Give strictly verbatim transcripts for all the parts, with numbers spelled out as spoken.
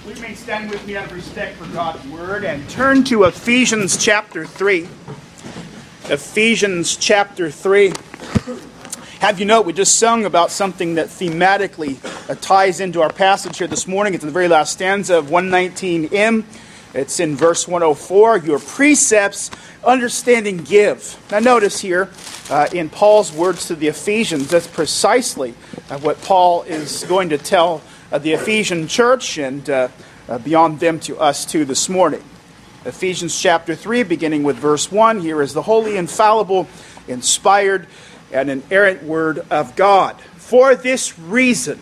Will you may stand with me out of respect for God's Word and turn to Ephesians chapter three. Ephesians chapter three. Have you note, we just sung about something that thematically uh, ties into our passage here this morning. It's in the very last stanza of one nineteen M. It's in verse one oh four. Your precepts, understanding, give. Now notice here, uh, in Paul's words to the Ephesians, that's precisely uh, what Paul is going to tell uh, the Ephesian church and uh, uh, beyond them to us too this morning. Ephesians chapter three, beginning with verse one. Here is the holy, infallible, inspired, and inerrant word of God. For this reason,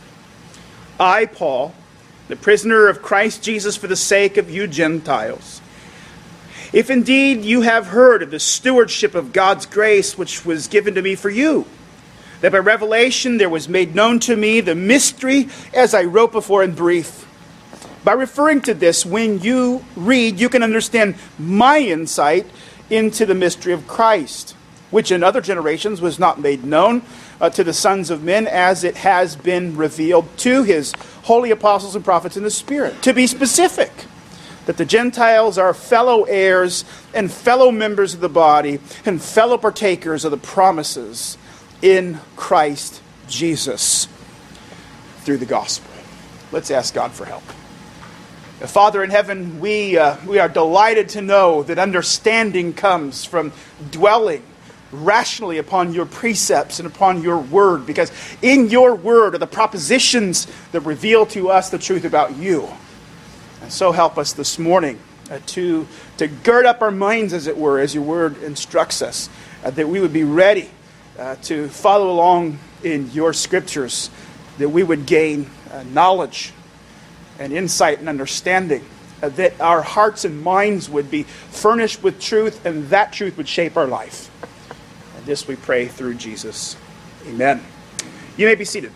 I, Paul, the prisoner of Christ Jesus for the sake of you Gentiles, if indeed you have heard of the stewardship of God's grace which was given to me for you, that by revelation there was made known to me the mystery as I wrote before in brief. By referring to this, when you read, you can understand my insight into the mystery of Christ, which in other generations was not made known uh, to the sons of men, as it has been revealed to his holy apostles and prophets in the Spirit. To be specific, that the Gentiles are fellow heirs and fellow members of the body and fellow partakers of the promises in Christ Jesus through the gospel. Let's ask God for help. Father in heaven, we uh, we are delighted to know that understanding comes from dwelling rationally upon your precepts and upon your word, because in your word are the propositions that reveal to us the truth about you. And so help us this morning uh, to, to gird up our minds, as it were, as your word instructs us, uh, that we would be ready uh, to follow along in your scriptures, that we would gain uh, knowledge and insight and understanding, uh, that our hearts and minds would be furnished with truth, and that truth would shape our life. And this we pray through Jesus. Amen. You may be seated.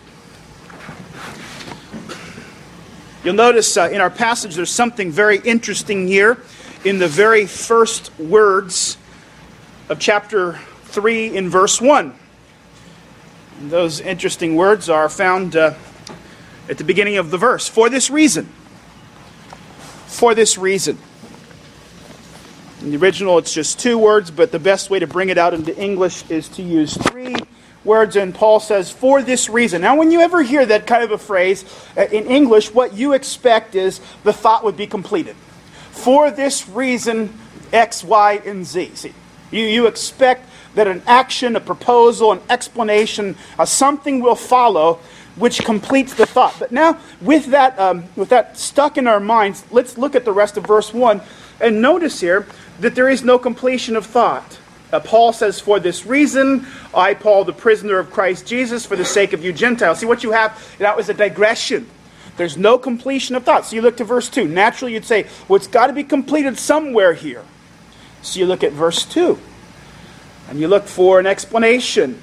You'll notice uh, in our passage there's something very interesting here in the very first words of chapter three in verse one. And those interesting words are found uh, at the beginning of the verse. For this reason. For this reason. In the original it's just two words, but the best way to bring it out into English is to use three words. And Paul says, for this reason. Now when you ever hear that kind of a phrase in English, what you expect is the thought would be completed. For this reason, X, Y, and Z. See, you, you expect that an action, a proposal, an explanation, uh, something will follow which completes the thought. But now, with that, um, with that stuck in our minds, let's look at the rest of verse one and notice here that there is no completion of thought. Uh, Paul says, for this reason, I, Paul, the prisoner of Christ Jesus, for the sake of you Gentiles. See, what you have, that was a digression. There's no completion of thought. So you look to verse two. Naturally, you'd say, well, it's got to be completed somewhere here. So you look at verse two. And you look for an explanation.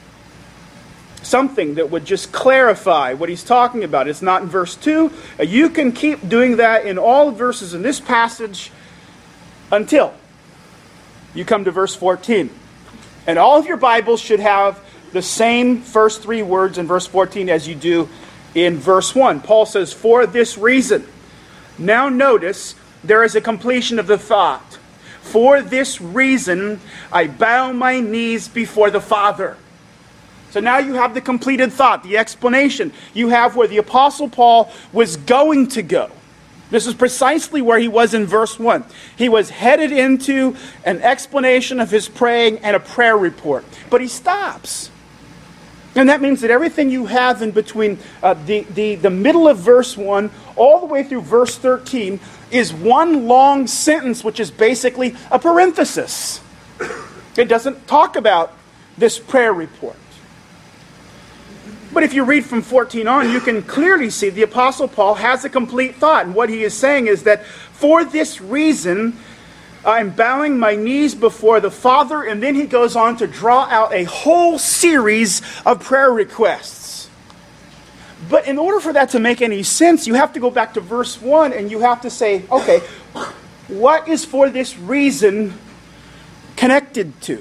Something that would just clarify what he's talking about. It's not in verse two. Uh, you can keep doing that in all verses in this passage until you come to verse fourteen. And all of your Bibles should have the same first three words in verse fourteen as you do in verse one. Paul says, for this reason. Now notice, there is a completion of the thought. For this reason, I bow my knees before the Father. So now you have the completed thought, the explanation. You have where the Apostle Paul was going to go. This is precisely where he was in verse one. He was headed into an explanation of his praying and a prayer report. But he stops. And that means that everything you have in between uh, the, the, the middle of verse one all the way through verse thirteen is one long sentence, which is basically a parenthesis. It doesn't talk about this prayer report. But if you read from fourteen on, you can clearly see the Apostle Paul has a complete thought. And what he is saying is that for this reason, I'm bowing my knees before the Father. And then he goes on to draw out a whole series of prayer requests. But in order for that to make any sense, you have to go back to verse one and you have to say, okay, what is for this reason connected to?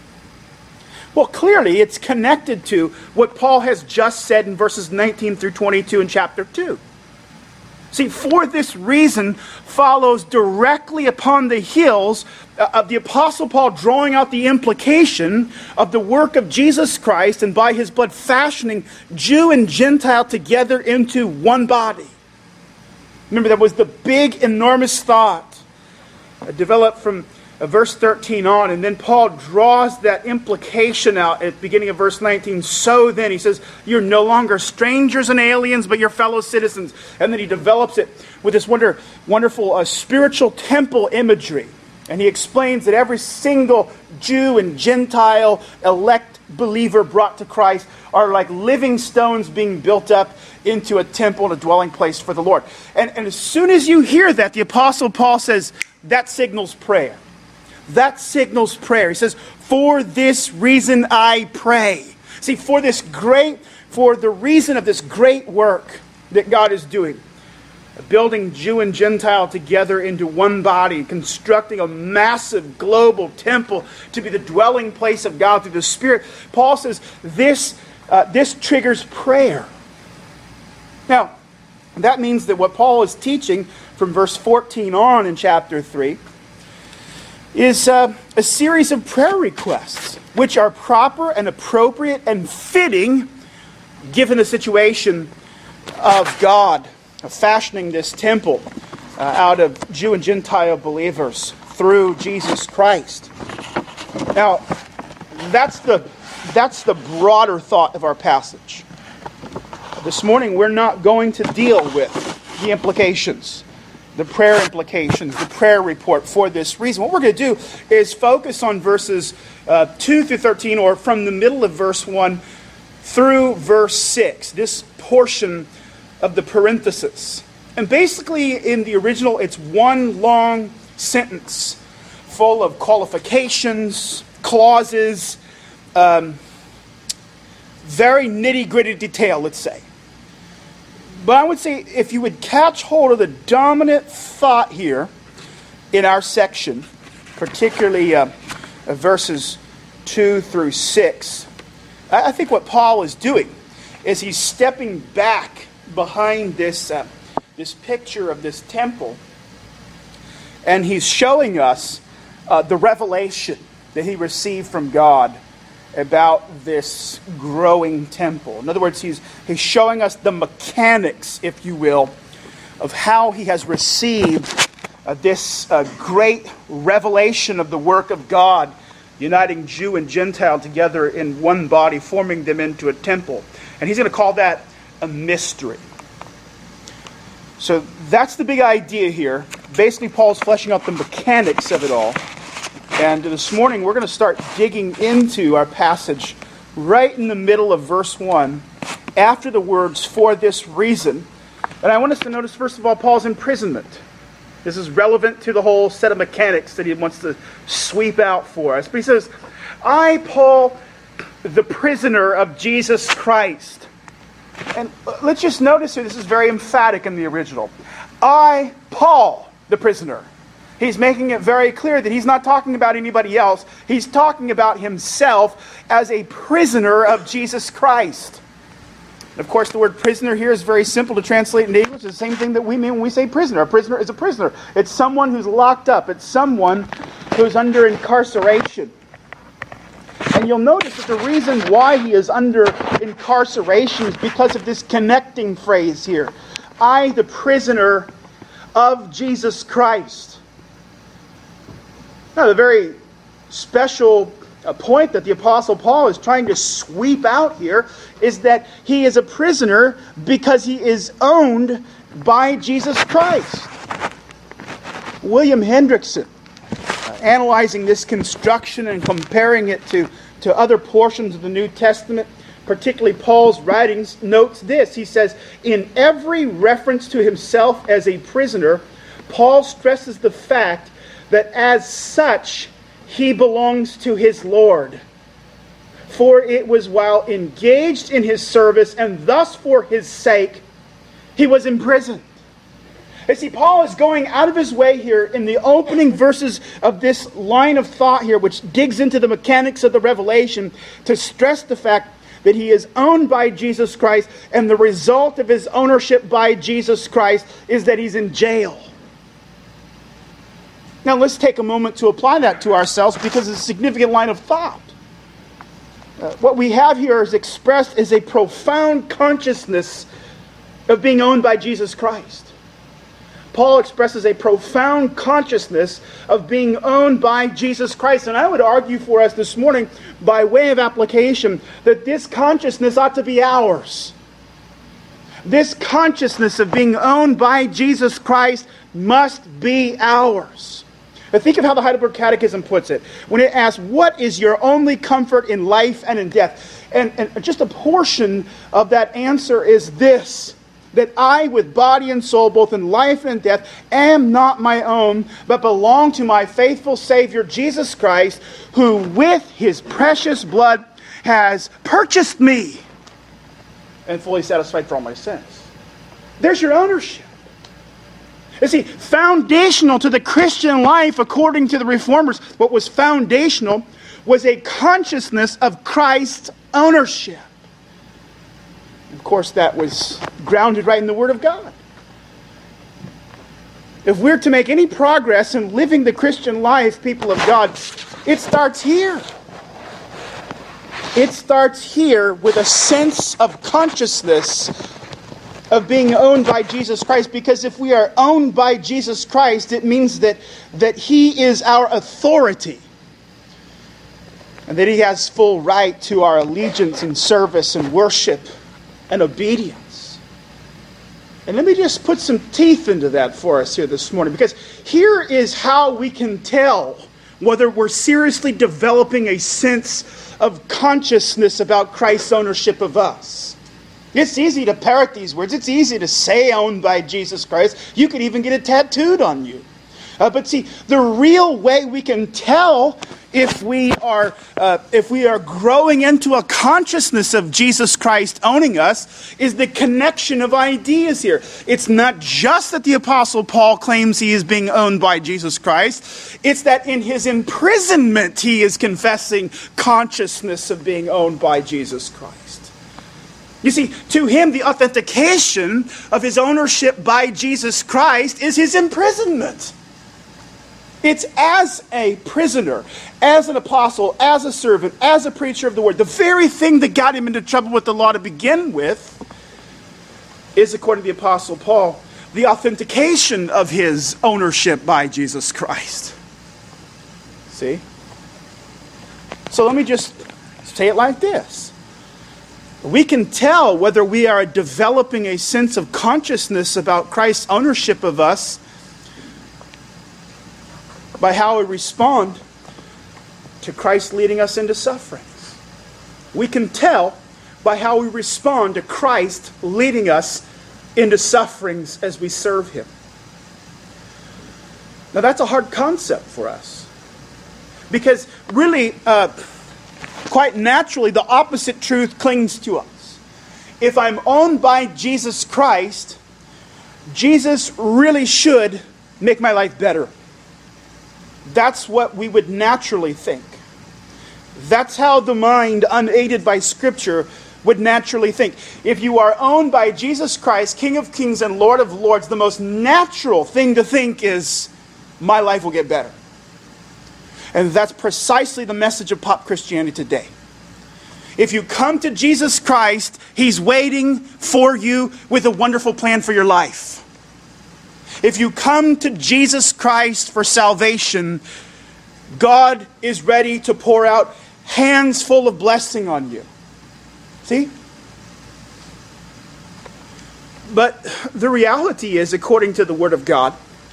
Well, clearly it's connected to what Paul has just said in verses nineteen through twenty-two in chapter two. See, for this reason follows directly upon the heels of the Apostle Paul drawing out the implication of the work of Jesus Christ and by his blood fashioning Jew and Gentile together into one body. Remember, that was the big, enormous thought developed from verse thirteen on, and then Paul draws that implication out at the beginning of verse nineteen. So then, he says, you're no longer strangers and aliens, but you're fellow citizens. And then he develops it with this wonder, wonderful uh, spiritual temple imagery. And he explains that every single Jew and Gentile elect believer brought to Christ are like living stones being built up into a temple and a dwelling place for the Lord. And, and as soon as you hear that, the Apostle Paul says, that signals prayer. That signals prayer. He says, for this reason I pray. See, for this great, for the reason of this great work that God is doing, building Jew and Gentile together into one body, constructing a massive global temple to be the dwelling place of God through the Spirit. Paul says this, uh, this triggers prayer. Now, that means that what Paul is teaching from verse fourteen on in chapter three is uh, a series of prayer requests, which are proper and appropriate and fitting given the situation of God fashioning this temple uh, out of Jew and Gentile believers through Jesus Christ. Now, that's the, that's the broader thought of our passage. This morning, we're not going to deal with the implications, the prayer implications, the prayer report for this reason. What we're going to do is focus on verses uh, two through thirteen, or from the middle of verse one through verse six, this portion of the parenthesis. And basically, in the original, it's one long sentence full of qualifications, clauses, um, very nitty-gritty detail, let's say. But I would say if you would catch hold of the dominant thought here in our section, particularly uh, verses two through six, I think what Paul is doing is he's stepping back behind this, uh, this picture of this temple, and he's showing us uh, the revelation that he received from God about this growing temple. In other words, he's, he's showing us the mechanics, if you will, of how he has received uh, this uh, great revelation of the work of God, uniting Jew and Gentile together in one body, forming them into a temple. And he's going to call that a mystery. So that's the big idea here. Basically, Paul's fleshing out the mechanics of it all. And this morning, we're going to start digging into our passage right in the middle of verse one, after the words, for this reason. And I want us to notice, first of all, Paul's imprisonment. This is relevant to the whole set of mechanics that he wants to sweep out for us. But he says, I, Paul, the prisoner of Jesus Christ. And let's just notice here, this is very emphatic in the original. I, Paul, the prisoner. He's making it very clear that he's not talking about anybody else. He's talking about himself as a prisoner of Jesus Christ. And of course, the word prisoner here is very simple to translate into English. It's the same thing that we mean when we say prisoner. A prisoner is a prisoner. It's someone who's locked up. It's someone who's under incarceration. And you'll notice that the reason why he is under incarceration is because of this connecting phrase here. I, the prisoner of Jesus Christ. Now, the very special uh, point that the Apostle Paul is trying to sweep out here is that he is a prisoner because he is owned by Jesus Christ. William Hendrickson, uh, analyzing this construction and comparing it to, to other portions of the New Testament, particularly Paul's writings, notes this. He says, in every reference to himself as a prisoner, Paul stresses the fact that as such, he belongs to his Lord. For it was while engaged in his service, and thus for his sake, he was imprisoned. You see, Paul is going out of his way here in the opening verses of this line of thought here, which digs into the mechanics of the revelation, to stress the fact that he is owned by Jesus Christ, and the result of his ownership by Jesus Christ is that he's in jail. Now let's take a moment to apply that to ourselves, because it's a significant line of thought. Uh, what we have here is expressed as a profound consciousness of being owned by Jesus Christ. Paul expresses a profound consciousness of being owned by Jesus Christ. And I would argue for us this morning, by way of application, that this consciousness ought to be ours. This consciousness of being owned by Jesus Christ must be ours. Now think of how the Heidelberg Catechism puts it, when it asks, what is your only comfort in life and in death? And, and just a portion of that answer is this: that I, with body and soul, both in life and in death, am not my own, but belong to my faithful Savior, Jesus Christ, who with his precious blood has purchased me and fully satisfied for all my sins. There's your ownership. You see, foundational to the Christian life, according to the Reformers, what was foundational was a consciousness of Christ's ownership. Of course, that was grounded right in the Word of God. If we're to make any progress in living the Christian life, people of God, it starts here. It starts here with a sense of consciousness of being owned by Jesus Christ. Because if we are owned by Jesus Christ, it means that, that he is our authority. And that he has full right to our allegiance and service and worship and obedience. And let me just put some teeth into that for us here this morning, because here is how we can tell whether we're seriously developing a sense of consciousness about Christ's ownership of us. It's easy to parrot these words. It's easy to say owned by Jesus Christ. You could even get it tattooed on you. Uh, but see, the real way we can tell if we are uh, if we are growing into a consciousness of Jesus Christ owning us is the connection of ideas here. It's not just that the Apostle Paul claims he is being owned by Jesus Christ. It's that in his imprisonment he is confessing consciousness of being owned by Jesus Christ. You see, to him the authentication of his ownership by Jesus Christ is his imprisonment. It's as a prisoner, as an apostle, as a servant, as a preacher of the word. The very thing that got him into trouble with the law to begin with is, according to the Apostle Paul, the authentication of his ownership by Jesus Christ. See? So let me just say it like this. We can tell whether we are developing a sense of consciousness about Christ's ownership of us by how we respond to Christ leading us into sufferings. We can tell by how we respond to Christ leading us into sufferings as we serve him. Now that's a hard concept for us, because really, uh, quite naturally, the opposite truth clings to us. If I'm owned by Jesus Christ, Jesus really should make my life better. That's what we would naturally think. That's how the mind, unaided by Scripture, would naturally think. If you are owned by Jesus Christ, King of Kings and Lord of Lords, the most natural thing to think is, my life will get better. And that's precisely the message of pop Christianity today. If you come to Jesus Christ, he's waiting for you with a wonderful plan for your life. If you come to Jesus Christ for salvation, God is ready to pour out hands full of blessing on you. See? But the reality is, according to the Word of God,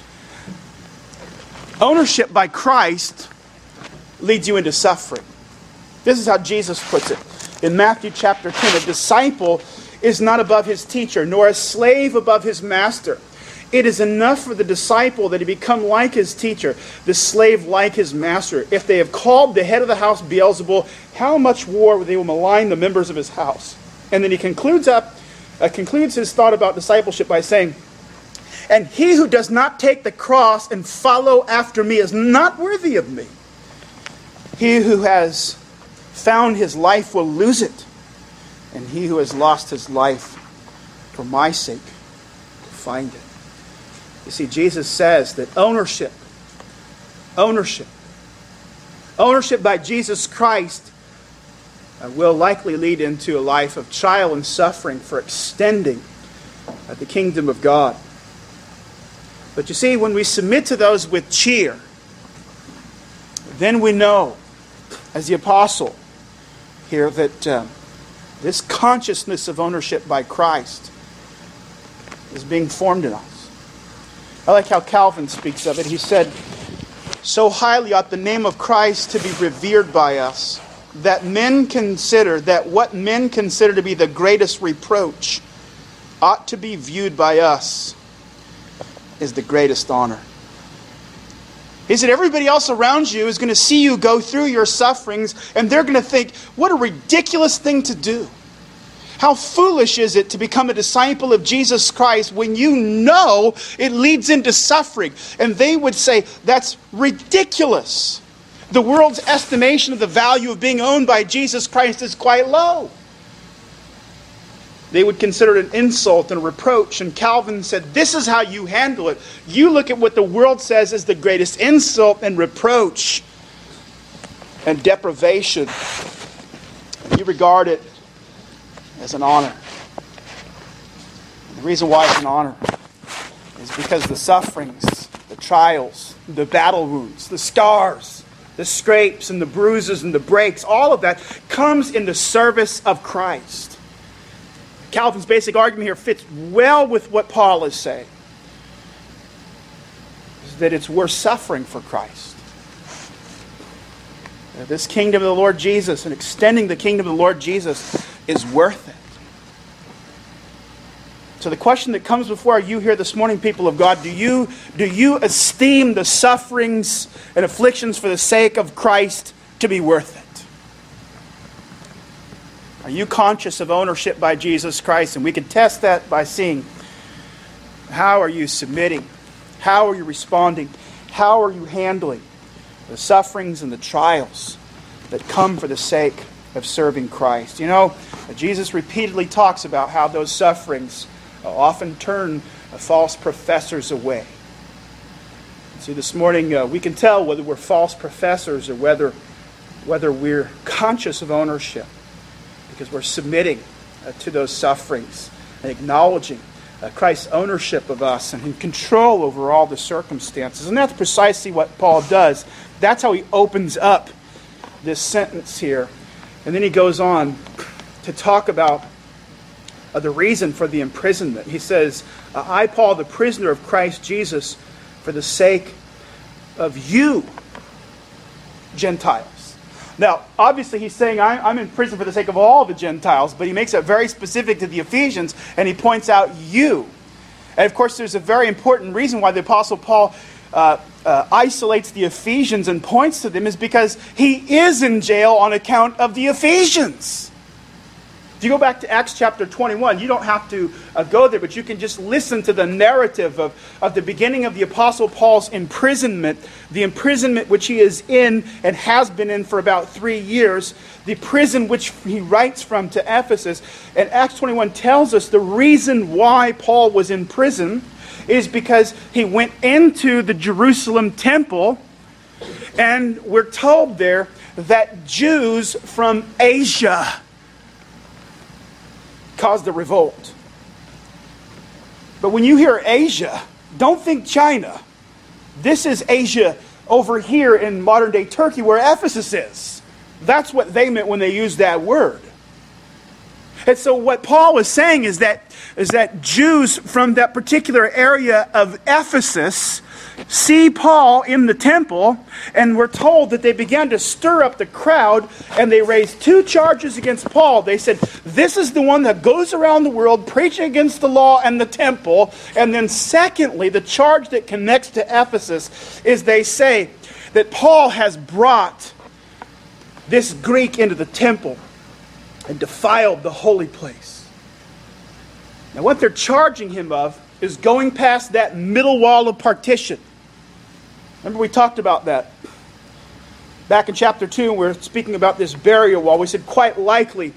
ownership by Christ leads you into suffering. This is how Jesus puts it. In Matthew chapter ten, a disciple is not above his teacher, nor a slave above his master. It is enough for the disciple that he become like his teacher, the slave like his master. If they have called the head of the house Beelzebul, how much more they will malign the members of his house. And then he concludes up, uh, concludes his thought about discipleship by saying, and he who does not take the cross and follow after me is not worthy of me. He who has found his life will lose it. and he who has lost his life for my sake will find it. You see, Jesus says that ownership, ownership, ownership by Jesus Christ uh, will likely lead into a life of trial and suffering for extending uh, the kingdom of God. But you see, when we submit to those with cheer, then we know, as the apostle here, that uh, this consciousness of ownership by Christ is being formed in us. I like how Calvin speaks of it. He said, "So highly ought the name of Christ to be revered by us, that men consider, that what men consider to be the greatest reproach ought to be viewed by us as the greatest honor." He said everybody else around you is going to see you go through your sufferings, and they're going to think, what a ridiculous thing to do. How foolish is it to become a disciple of Jesus Christ when you know it leads into suffering? And they would say, that's ridiculous. The world's estimation of the value of being owned by Jesus Christ is quite low. They would consider it an insult and a reproach. And Calvin said, this is how you handle it. You look at what the world says is the greatest insult and reproach and deprivation. And you regard it as an honor. And the reason why it's an honor is because the sufferings, the trials, the battle wounds, the scars, the scrapes and the bruises and the breaks, all of that comes in the service of Christ. Calvin's basic argument here fits well with what Paul is saying. Is that it's worth suffering for Christ. This kingdom of the Lord Jesus and extending the kingdom of the Lord Jesus is worth it. So the question that comes before you here this morning, people of God, do you, do you esteem the sufferings and afflictions for the sake of Christ to be worth it? Are you conscious of ownership by Jesus Christ? And we can test that by seeing how are you submitting? How are you responding? How are you handling the sufferings and the trials that come for the sake of serving Christ? You know, Jesus repeatedly talks about how those sufferings often turn false professors away. See, this morning uh, we can tell whether we're false professors or whether, whether we're conscious of ownership, because we're submitting uh, to those sufferings and acknowledging uh, Christ's ownership of us and in control over all the circumstances. And that's precisely what Paul does. That's how he opens up this sentence here. And then he goes on to talk about uh, the reason for the imprisonment. He says, uh, I, Paul, the prisoner of Christ Jesus, for the sake of you, Gentiles. Now, obviously he's saying, I'm in prison for the sake of all the Gentiles, but he makes it very specific to the Ephesians, and he points out you. And of course, there's a very important reason why the Apostle Paul uh, uh, isolates the Ephesians and points to them, is because he is in jail on account of the Ephesians. If you go back to Acts chapter twenty-one, you don't have to uh, go there, but you can just listen to the narrative of, of the beginning of the Apostle Paul's imprisonment, the imprisonment which he is in and has been in for about three years, the prison which he writes from to Ephesus. And Acts twenty-one tells us the reason why Paul was in prison is because he went into the Jerusalem temple, and we're told there that Jews from Asia caused a revolt. But when you hear Asia, don't think China. This is Asia over here in modern day Turkey where Ephesus is. That's what they meant when they used that word. And so what Paul is saying is that, is that Jews from that particular area of Ephesus see Paul in the temple, and we're told that they began to stir up the crowd, and they raised two charges against Paul. They said, this is the one that goes around the world preaching against the law and the temple. And then secondly, the charge that connects to Ephesus is they say that Paul has brought this Greek into the temple and defiled the holy place. Now what they're charging him of is going past that middle wall of partition. Remember we talked about that. Back in chapter two, we're speaking about this barrier wall. We said quite likely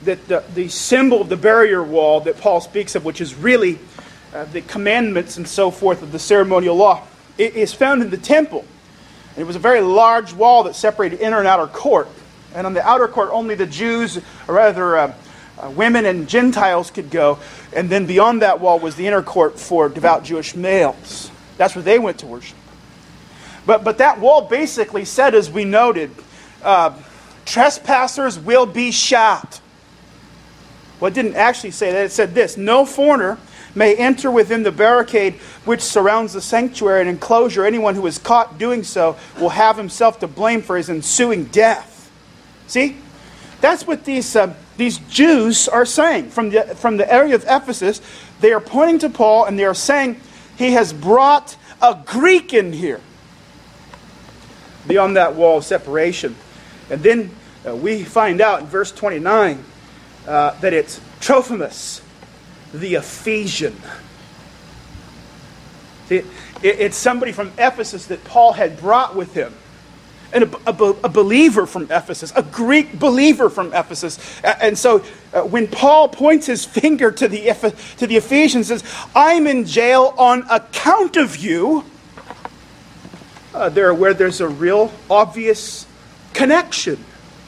that the, the symbol of the barrier wall that Paul speaks of, which is really uh, the commandments and so forth of the ceremonial law, it is found in the temple. It was a very large wall that separated inner and outer court. And on the outer court, only the Jews, or rather uh, uh, women and Gentiles could go. And then beyond that wall was the inner court for devout Jewish males. That's where they went to worship. But, but that wall basically said, as we noted, uh, trespassers will be shot. Well, it didn't actually say that. It said this: no foreigner may enter within the barricade which surrounds the sanctuary and enclosure. Anyone who is caught doing so will have himself to blame for his ensuing death. See? That's what these uh, these Jews are saying. From the, from the area of Ephesus, they are pointing to Paul and they are saying he has brought a Greek in here. Beyond that wall of separation. And then uh, we find out in verse twenty-nine uh, that it's Trophimus, the Ephesian. See, it, it's somebody from Ephesus that Paul had brought with him. And a, a, a believer from Ephesus, a Greek believer from Ephesus. And so uh, when Paul points his finger to the, to the Ephesians and says, I'm in jail on account of you, uh, they're where there's a real obvious connection.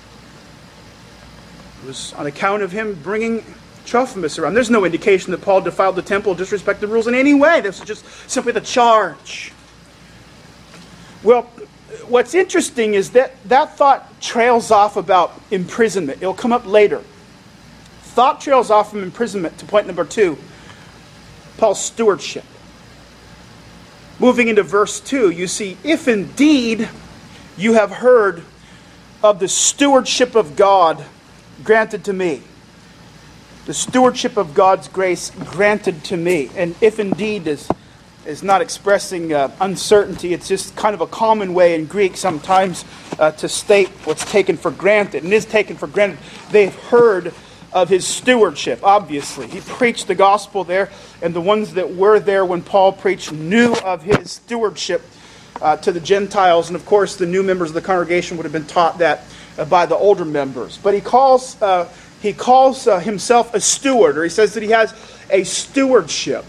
It was on account of him bringing Trophimus around. There's no indication that Paul defiled the temple, disrespected the rules in any way. This is just simply the charge. Well, what's interesting is that that thought trails off about imprisonment. It'll come up later. Thought trails off from imprisonment to point number two, Paul's stewardship. Moving into verse two, you see, if indeed you have heard of the stewardship of God granted to me, the stewardship of God's grace granted to me, and if indeed is is not expressing uh, uncertainty. It's just kind of a common way in Greek sometimes uh, to state what's taken for granted. And is taken for granted. They've heard of his stewardship, obviously. He preached the gospel there, and the ones that were there when Paul preached knew of his stewardship uh, to the Gentiles. And of course, the new members of the congregation would have been taught that uh, by the older members. But he calls, uh, he calls uh, himself a steward, or he says that he has a stewardship.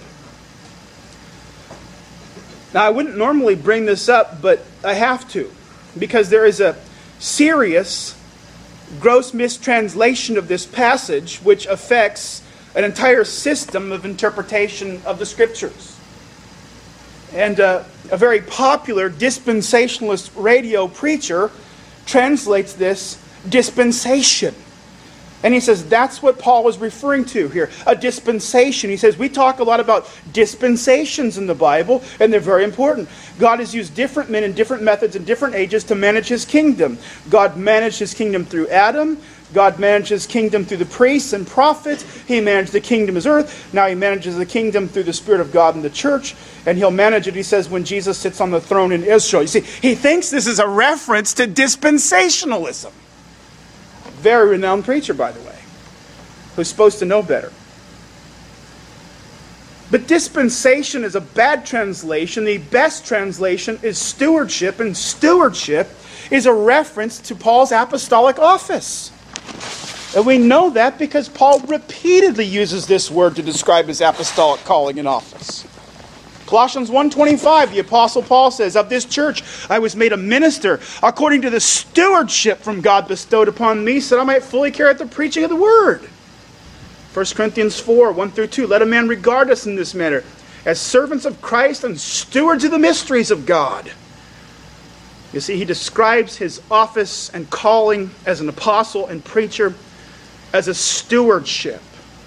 Now, I wouldn't normally bring this up, but I have to, because there is a serious, gross mistranslation of this passage which affects an entire system of interpretation of the Scriptures. And uh, a very popular dispensationalist radio preacher translates this dispensation. And he says that's what Paul was referring to here, a dispensation. He says we talk a lot about dispensations in the Bible, and they're very important. God has used different men in different methods in different ages to manage his kingdom. God managed his kingdom through Adam. God managed his kingdom through the priests and prophets. He managed the kingdom as earth. Now he manages the kingdom through the Spirit of God in the church. And he'll manage it, he says, when Jesus sits on the throne in Israel. You see, he thinks this is a reference to dispensationalism. Very renowned preacher, by the way, who's supposed to know better. But dispensation is a bad translation. The best translation is stewardship, and stewardship is a reference to Paul's apostolic office. And we know that because Paul repeatedly uses this word to describe his apostolic calling and office. Colossians one twenty-five, the Apostle Paul says, of this church I was made a minister according to the stewardship from God bestowed upon me, so that I might fully carry out the preaching of the word. First Corinthians four, one through two, let a man regard us in this manner, as servants of Christ and stewards of the mysteries of God. You see, he describes his office and calling as an apostle and preacher as a stewardship.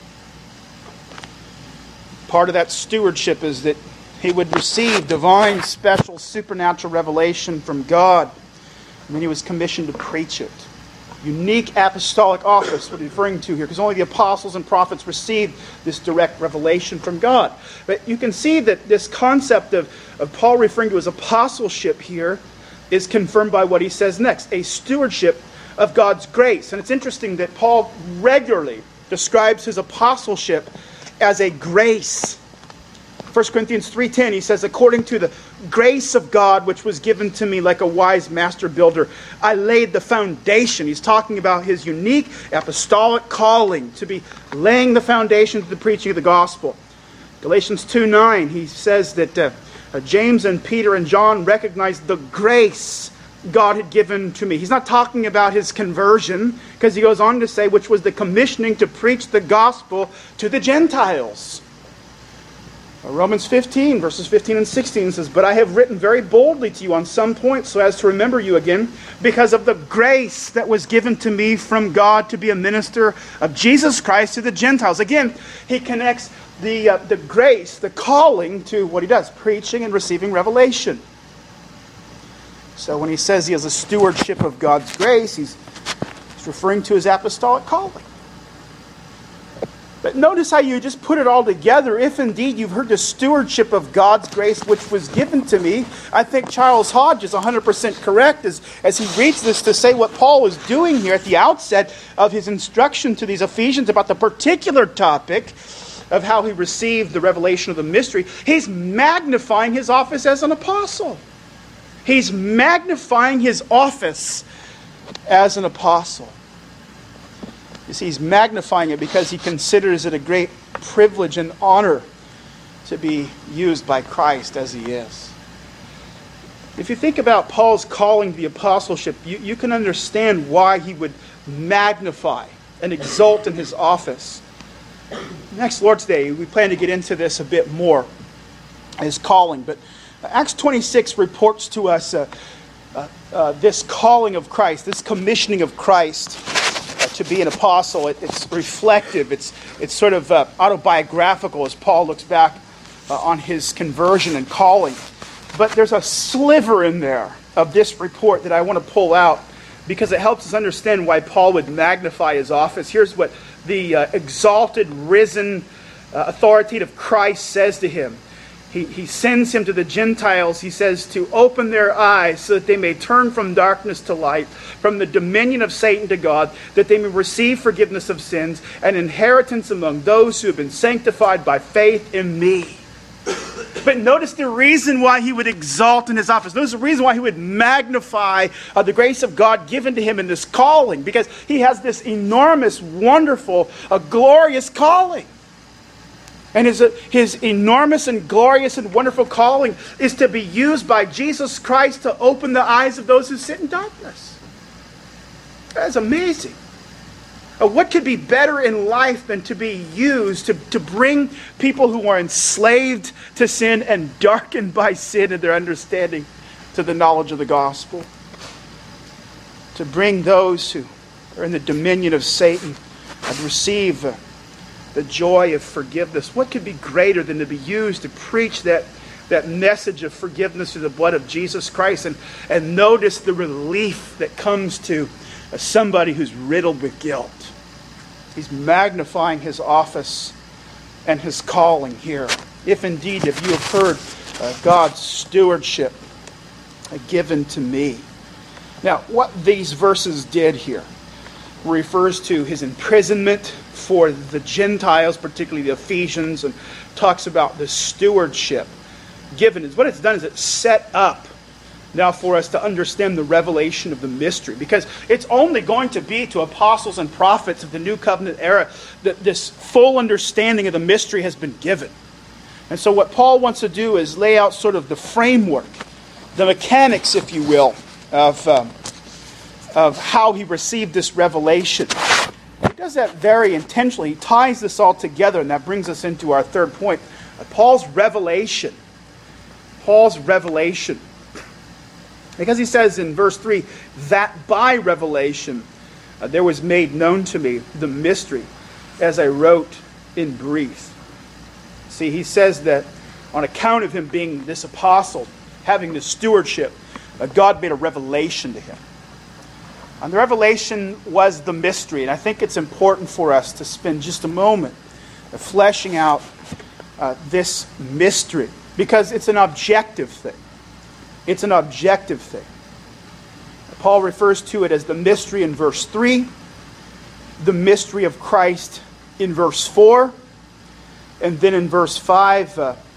Part of that stewardship is that he would receive divine, special, supernatural revelation from God. And then he was commissioned to preach it. Unique apostolic office, what he's referring to here, because only the apostles and prophets received this direct revelation from God. But you can see that this concept of, of Paul referring to his apostleship here is confirmed by what he says next, a stewardship of God's grace. And it's interesting that Paul regularly describes his apostleship as a grace First Corinthians three ten, he says, according to the grace of God which was given to me like a wise master builder, I laid the foundation. He's talking about his unique apostolic calling to be laying the foundation to the preaching of the gospel. Galatians two nine, he says that uh, uh, James and Peter and John recognized the grace God had given to me. He's not talking about his conversion, because he goes on to say, which was the commissioning to preach the gospel to the Gentiles. Romans fifteen, verses fifteen and sixteen says, but I have written very boldly to you on some points so as to remember you again, because of the grace that was given to me from God to be a minister of Jesus Christ to the Gentiles. Again, he connects the, uh, the grace, the calling, to what he does, preaching and receiving revelation. So when he says he has a stewardship of God's grace, he's, he's referring to his apostolic calling. But notice how you just put it all together. If indeed you've heard the stewardship of God's grace which was given to me, I think Charles Hodge is one hundred percent correct as, as he reads this to say what Paul was doing here at the outset of his instruction to these Ephesians about the particular topic of how he received the revelation of the mystery. He's magnifying his office as an apostle. He's magnifying his office as an apostle. You see, he's magnifying it because he considers it a great privilege and honor to be used by Christ as he is. If you think about Paul's calling to the apostleship, you, you can understand why he would magnify and exalt in his office. Next Lord's Day, we plan to get into this a bit more, his calling. But Acts twenty-six reports to us uh, uh, uh, this calling of Christ, this commissioning of Christ to be an apostle. It, it's reflective. It's it's sort of uh, autobiographical as Paul looks back uh, on his conversion and calling. But there's a sliver in there of this report that I want to pull out because it helps us understand why Paul would magnify his office. Here's what the uh, exalted, risen, uh, authoritative Christ says to him. He, he sends him to the Gentiles, he says, to open their eyes so that they may turn from darkness to light, from the dominion of Satan to God, that they may receive forgiveness of sins and inheritance among those who have been sanctified by faith in me. But notice the reason why he would exalt in his office. Notice the reason why he would magnify uh, the grace of God given to him in this calling. Because he has this enormous, wonderful, uh, glorious calling. And his, his enormous and glorious and wonderful calling is to be used by Jesus Christ to open the eyes of those who sit in darkness. That's amazing. Uh, what could be better in life than to be used to, to bring people who are enslaved to sin and darkened by sin in their understanding to the knowledge of the gospel? To bring those who are in the dominion of Satan and receive uh, the joy of forgiveness. What could be greater than to be used to preach that, that message of forgiveness through the blood of Jesus Christ, and, and notice the relief that comes to uh, somebody who's riddled with guilt. He's magnifying his office and his calling here. If indeed, if you have heard uh, God's stewardship uh, given to me. Now, what these verses did here refers to his imprisonment for the Gentiles, particularly the Ephesians, and talks about the stewardship given. What it's done is it's set up now for us to understand the revelation of the mystery, because it's only going to be to apostles and prophets of the New Covenant era that this full understanding of the mystery has been given. And so what Paul wants to do is lay out sort of the framework, the mechanics, if you will, of um, of how he received this revelation. He does that very intentionally. He ties this all together, and that brings us into our third point. Paul's revelation. Paul's revelation. Because he says in verse three, that by revelation uh, there was made known to me the mystery, as I wrote in brief. See, he says that on account of him being this apostle, having this stewardship, uh, God made a revelation to him. And the revelation was the mystery. And I think it's important for us to spend just a moment fleshing out uh, this mystery. Because it's an objective thing. It's an objective thing. Paul refers to it as the mystery in verse three. The mystery of Christ in verse four. And then in verse five, uh,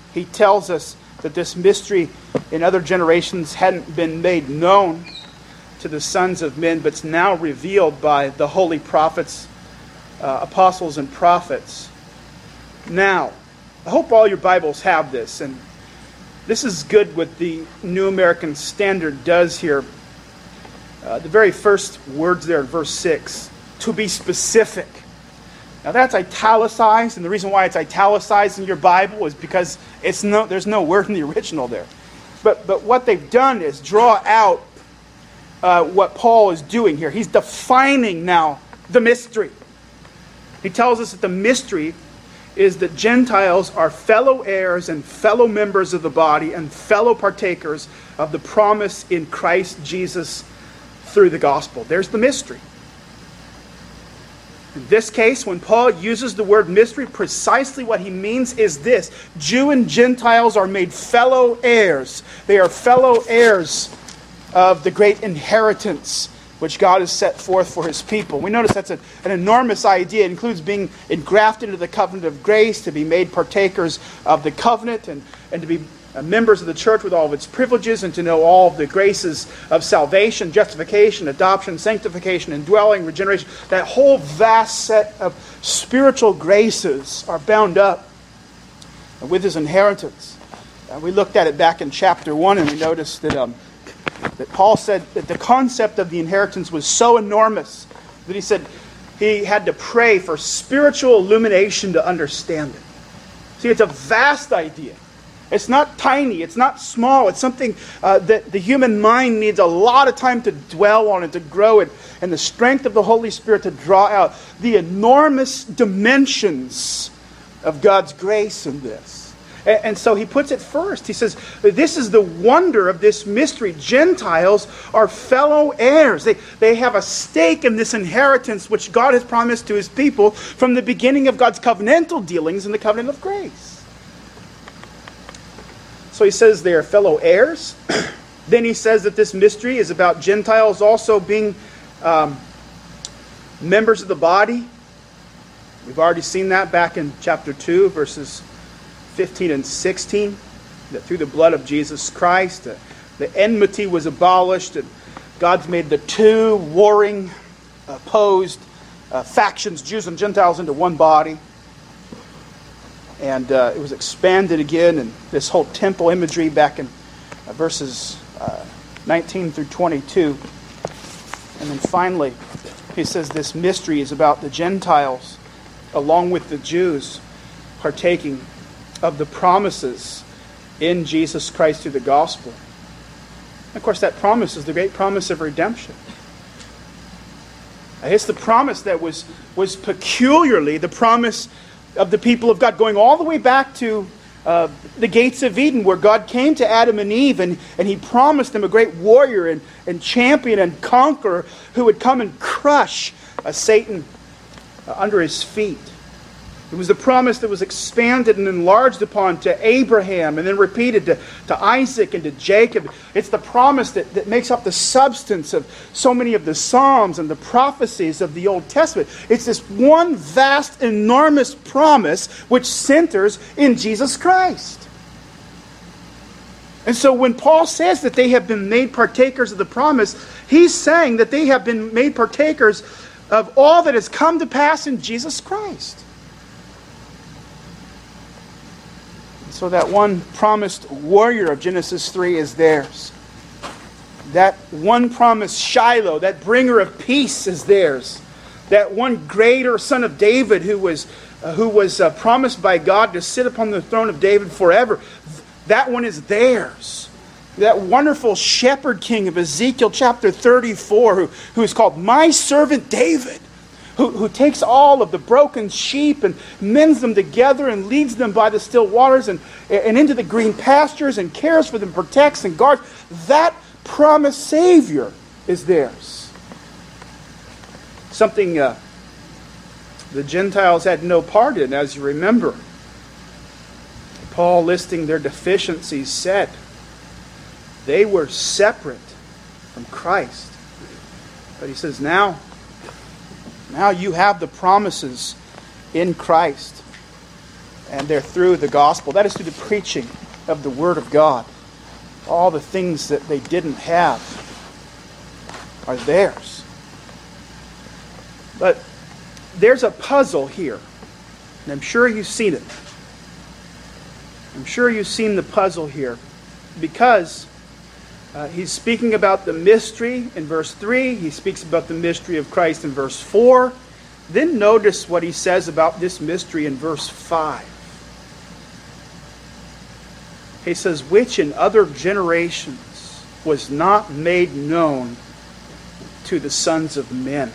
he tells us that this mystery in other generations hadn't been made known to the sons of men, but it's now revealed by the holy prophets, uh, apostles and prophets. Now, I hope all your Bibles have this, and this is good what the New American Standard does here. Uh, the very first words there in verse six, to be specific. Now that's italicized, and the reason why it's italicized in your Bible is because it's no, there's no word in the original there. But, but what they've done is draw out uh, what Paul is doing here. He's defining now the mystery. He tells us that the mystery is that Gentiles are fellow heirs and fellow members of the body and fellow partakers of the promise in Christ Jesus through the gospel. There's the mystery. In this case, when Paul uses the word mystery, precisely what he means is this. Jew and Gentiles are made fellow heirs. They are fellow heirs of the great inheritance which God has set forth for His people. We notice that's a, an enormous idea. It includes being engrafted into the covenant of grace, to be made partakers of the covenant, and, and to be members of the church with all of its privileges, and to know all of the graces of salvation, justification, adoption, sanctification, indwelling, regeneration. That whole vast set of spiritual graces are bound up with His inheritance. Uh, we looked at it back in chapter one, and we noticed that um, that Paul said that the concept of the inheritance was so enormous that he said he had to pray for spiritual illumination to understand it. See, it's a vast idea. It's not tiny. It's not small. It's something uh, that the human mind needs a lot of time to dwell on and to grow it, and the strength of the Holy Spirit to draw out the enormous dimensions of God's grace in this. And, and so he puts it first. He says, this is the wonder of this mystery. Gentiles are fellow heirs. They, they have a stake in this inheritance which God has promised to His people from the beginning of God's covenantal dealings in the covenant of grace. So he says they are fellow heirs. Then he says that this mystery is about Gentiles also being um, members of the body. We've already seen that back in chapter two, verses fifteen and sixteen. That through the blood of Jesus Christ, uh, the enmity was abolished, and God's made the two warring, opposed uh, factions, Jews and Gentiles, into one body. And uh, it was expanded again, and this whole temple imagery back in uh, verses uh, nineteen through twenty-two. And then finally, he says this mystery is about the Gentiles, along with the Jews, partaking of the promises in Jesus Christ through the gospel. And of course, that promise is the great promise of redemption. It's the promise that was, was peculiarly the promise of the people of God, going all the way back to uh, the gates of Eden, where God came to Adam and Eve, and, and He promised them a great warrior and, and champion and conqueror who would come and crush uh, Satan uh, under his feet. It was the promise that was expanded and enlarged upon to Abraham, and then repeated to, to Isaac and to Jacob. It's the promise that, that makes up the substance of so many of the Psalms and the prophecies of the Old Testament. It's this one vast, enormous promise which centers in Jesus Christ. And so when Paul says that they have been made partakers of the promise, he's saying that they have been made partakers of all that has come to pass in Jesus Christ. So that one promised warrior of Genesis three is theirs. That one promised Shiloh, that bringer of peace, is theirs. That one greater son of David who was, uh, who was uh, promised by God to sit upon the throne of David forever, that one is theirs. That wonderful shepherd king of Ezekiel chapter thirty-four, who, who is called my servant David, Who, who takes all of the broken sheep and mends them together and leads them by the still waters and, and into the green pastures and cares for them, protects and guards. That promised Savior is theirs. Something uh, the Gentiles had no part in, as you remember. Paul, listing their deficiencies, said they were separate from Christ. But he says now, Now you have the promises in Christ. And they're through the gospel. That is through the preaching of the Word of God. All the things that they didn't have are theirs. But there's a puzzle here. And I'm sure you've seen it. I'm sure you've seen the puzzle here. Because uh, he's speaking about the mystery in verse three. He speaks about the mystery of Christ in verse four. Then notice what he says about this mystery in verse five. He says, which in other generations was not made known to the sons of men.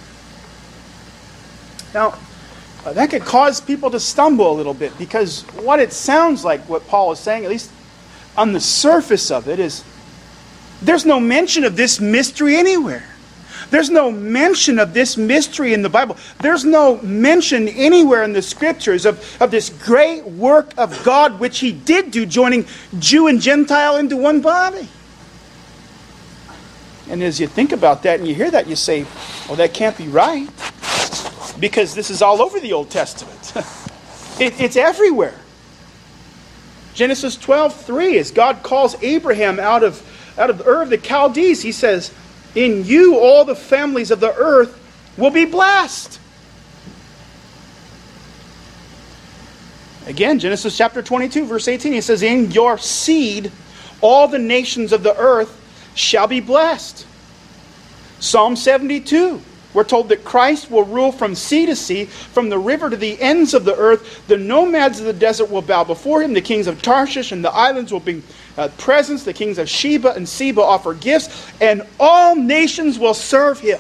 Now, uh, that could cause people to stumble a little bit, because what it sounds like, what Paul is saying, at least on the surface of it, is there's no mention of this mystery anywhere. There's no mention of this mystery in the Bible. There's no mention anywhere in the Scriptures of, of this great work of God which He did do, joining Jew and Gentile into one body. And as you think about that and you hear that, you say, well, that can't be right. Because this is all over the Old Testament. it, it's everywhere. Genesis twelve three, as God calls Abraham out of, out of Ur of the Chaldees, He says, in you all the families of the earth will be blessed. Again, Genesis chapter twenty-two, verse eighteen, He says, in your seed all the nations of the earth shall be blessed. Psalm seventy-two, we're told that Christ will rule from sea to sea, from the river to the ends of the earth. The nomads of the desert will bow before Him. The kings of Tarshish and the islands will bring uh, presents. The kings of Sheba and Seba offer gifts. And all nations will serve Him.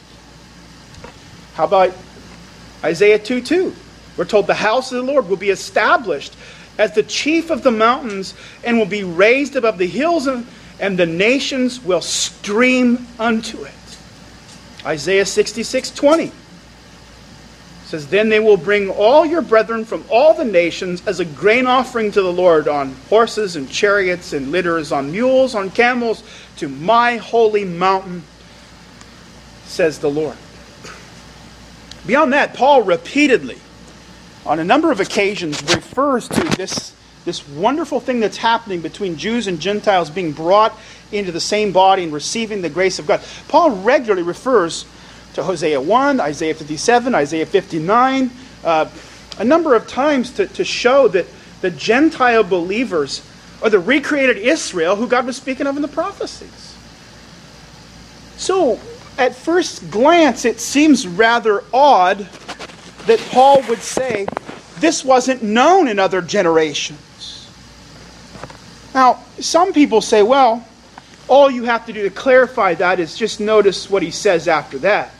How about Isaiah two two? We're told the house of the Lord will be established as the chief of the mountains and will be raised above the hills, and, and the nations will stream unto it. Isaiah sixty-six twenty says, then they will bring all your brethren from all the nations as a grain offering to the Lord on horses and chariots and litters, on mules, on camels, to my holy mountain, says the Lord. Beyond that, Paul repeatedly, on a number of occasions, refers to this, this wonderful thing that's happening between Jews and Gentiles being brought into the same body and receiving the grace of God. Paul regularly refers to Hosea one, Isaiah fifty-seven, Isaiah fifty-nine, uh, a number of times to, to show that the Gentile believers are the recreated Israel who God was speaking of in the prophecies. So, at first glance, it seems rather odd that Paul would say this wasn't known in other generations. Now, some people say, well, all you have to do to clarify that is just notice what he says after that.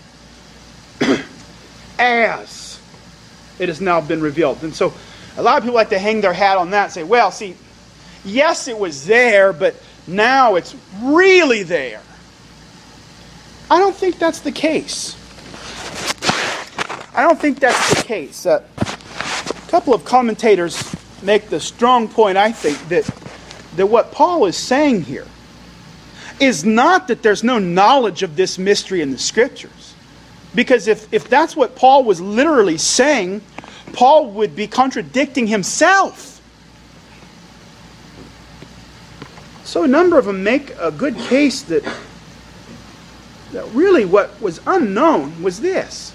As it has now been revealed. And so a lot of people like to hang their hat on that and say, well, see, yes, it was there, but now it's really there. I don't think that's the case. I don't think that's the case. Uh, a couple of commentators make the strong point, I think, that, that what Paul is saying here is not that there's no knowledge of this mystery in the Scriptures. Because if, if that's what Paul was literally saying, Paul would be contradicting himself. So a number of them make a good case that, that really what was unknown was this.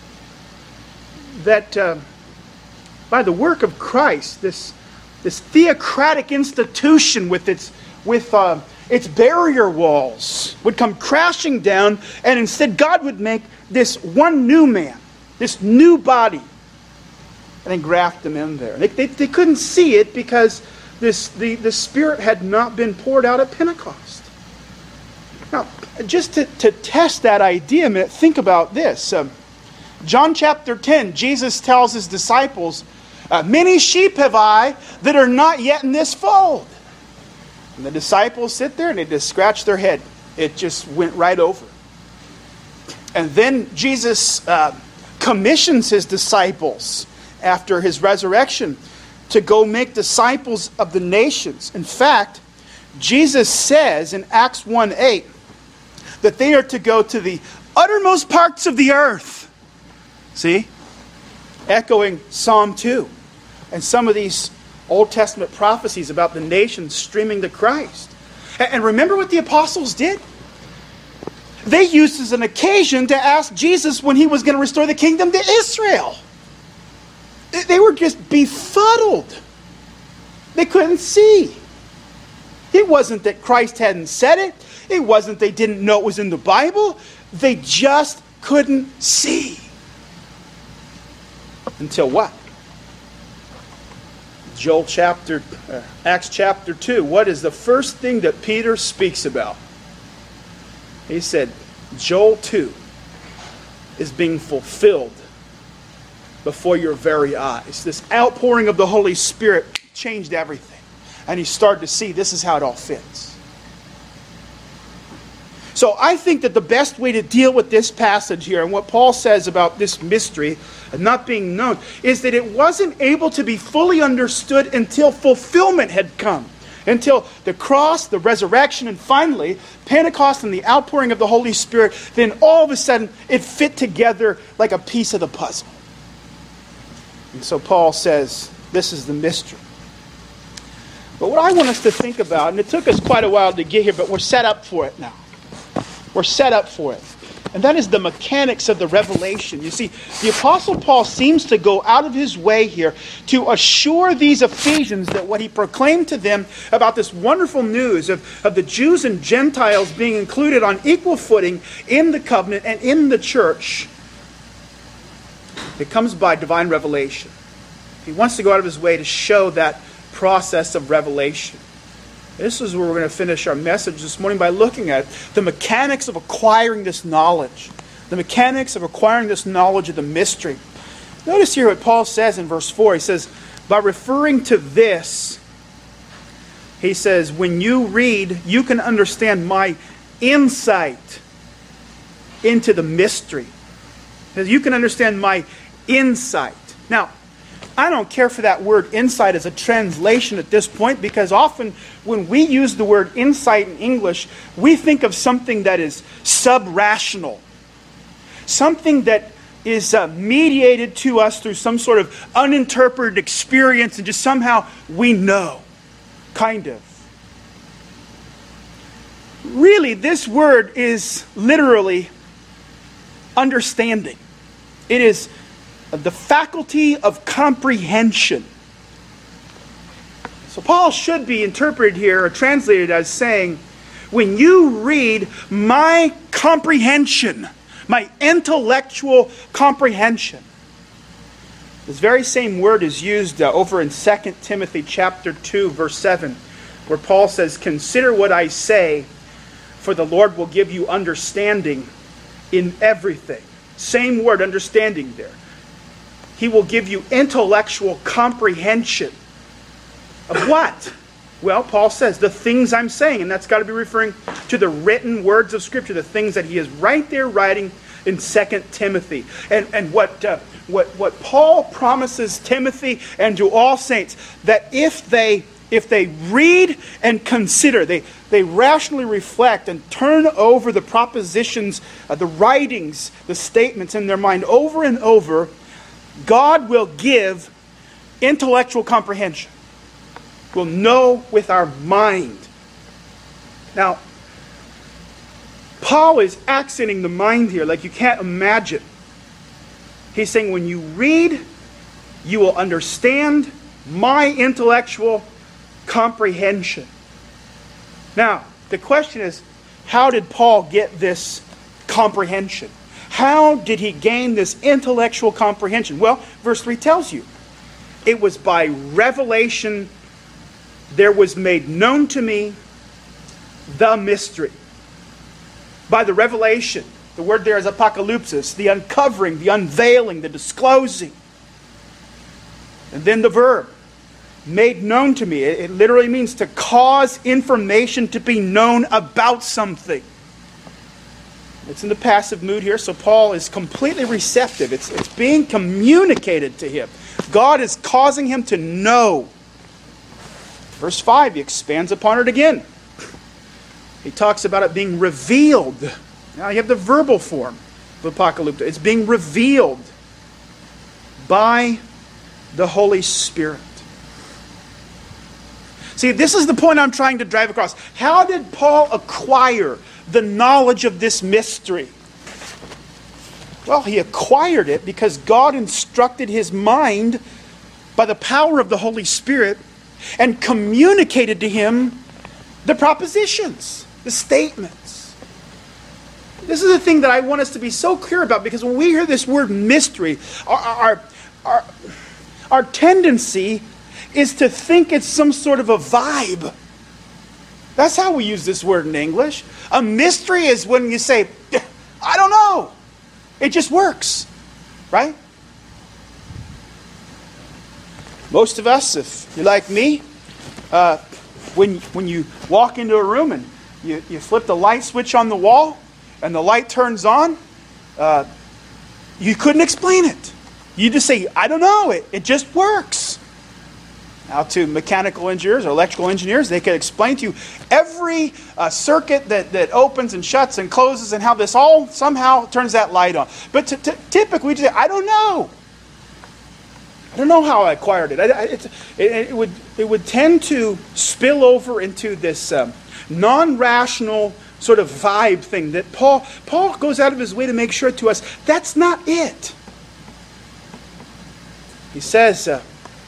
That uh, by the work of Christ, this, this theocratic institution with its with uh, its barrier walls would come crashing down, and instead God would make this one new man, this new body, and then graft them in there. They, they, they couldn't see it because this the, the Spirit had not been poured out at Pentecost. Now, just to, to test that idea a minute, think about this. Um, John chapter ten, Jesus tells His disciples, uh, many sheep have I that are not yet in this fold. And the disciples sit there and they just scratch their head. It just went right over. And then Jesus uh, commissions His disciples after His resurrection to go make disciples of the nations. In fact, Jesus says in Acts one eight that they are to go to the uttermost parts of the earth. See? Echoing Psalm two. and some of these Old Testament prophecies about the nations streaming to Christ. And remember what the apostles did? They used as an occasion to ask Jesus when he was going to restore the kingdom to Israel. They were just befuddled. They couldn't see. It wasn't that Christ hadn't said it. It wasn't they didn't know it was in the Bible. They just couldn't see. Until what? Joel chapter, uh, Acts chapter two. What is the first thing that Peter speaks about? He said, Joel two is being fulfilled before your very eyes. This outpouring of the Holy Spirit changed everything. And he started to see this is how it all fits. So I think that the best way to deal with this passage here and what Paul says about this mystery and not being known is that it wasn't able to be fully understood until fulfillment had come. Until the cross, the resurrection, and finally Pentecost and the outpouring of the Holy Spirit, then all of a sudden it fit together like a piece of the puzzle. And so Paul says, this is the mystery. But what I want us to think about, and it took us quite a while to get here, but we're set up for it now. We're set up for it. And that is the mechanics of the revelation. You see, the Apostle Paul seems to go out of his way here to assure these Ephesians that what he proclaimed to them about this wonderful news of, of the Jews and Gentiles being included on equal footing in the covenant and in the church, it comes by divine revelation. He wants to go out of his way to show that process of revelation. This is where we're going to finish our message this morning by looking at the mechanics of acquiring this knowledge. The mechanics of acquiring this knowledge of the mystery. Notice here what Paul says in verse four. He says, by referring to this, he says, when you read, you can understand my insight into the mystery. He says, you can understand my insight. Now, I don't care for that word insight as a translation at this point, because often when we use the word insight in English, we think of something that is sub-rational. Something that is uh, mediated to us through some sort of uninterpreted experience and just somehow we know. Kind of. Really, this word is literally understanding. It is the faculty of comprehension. So Paul should be interpreted here or translated as saying, when you read my comprehension, my intellectual comprehension. This very same word is used uh, over in Second Timothy chapter two, verse seven, where Paul says, consider what I say, for the Lord will give you understanding in everything. Same word, understanding there. He will give you intellectual comprehension. Of what? Well, Paul says, the things I'm saying. And that's got to be referring to the written words of Scripture, the things that he is right there writing in Second Timothy. And, and what, uh, what, what Paul promises Timothy and to all saints, that if they, if they read and consider, they, they rationally reflect and turn over the propositions, uh, the writings, the statements in their mind over and over, God will give intellectual comprehension. We'll know with our mind. Now, Paul is accenting the mind here like you can't imagine. He's saying when you read, you will understand my intellectual comprehension. Now, the question is, how did Paul get this comprehension? How did he gain this intellectual comprehension? Well, verse three tells you. It was by revelation there was made known to me the mystery. By the revelation. The word there is apocalypsis. The uncovering, the unveiling, the disclosing. And then the verb. Made known to me. It, it literally means to cause information to be known about something. It's in the passive mood here, so Paul is completely receptive. It's, it's being communicated to him. God is causing him to know. Verse five, he expands upon it again. He talks about it being revealed. Now you have the verbal form of apocalypto. It's being revealed by the Holy Spirit. See, this is the point I'm trying to drive across. How did Paul acquire the knowledge of this mystery? Well, he acquired it because God instructed his mind by the power of the Holy Spirit and communicated to him the propositions, the statements. This is the thing that I want us to be so clear about, because when we hear this word mystery, our, our, our, our tendency is to think it's some sort of a vibe. That's how we use this word in English. A mystery is when you say, I don't know. It just works, right? Most of us, if you're like me, uh, when, when you walk into a room and you, you flip the light switch on the wall and the light turns on, uh, you couldn't explain it. You just say, I don't know, it, it just works. Now to mechanical engineers or electrical engineers, they could explain to you every uh, circuit that, that opens and shuts and closes and how this all somehow turns that light on. But to, to, typically we just say, I don't know. I don't know how I acquired it. I, I, it, it, it, would, it would tend to spill over into this um, non-rational sort of vibe thing that Paul, Paul goes out of his way to make sure to us, that's not it. He says, uh,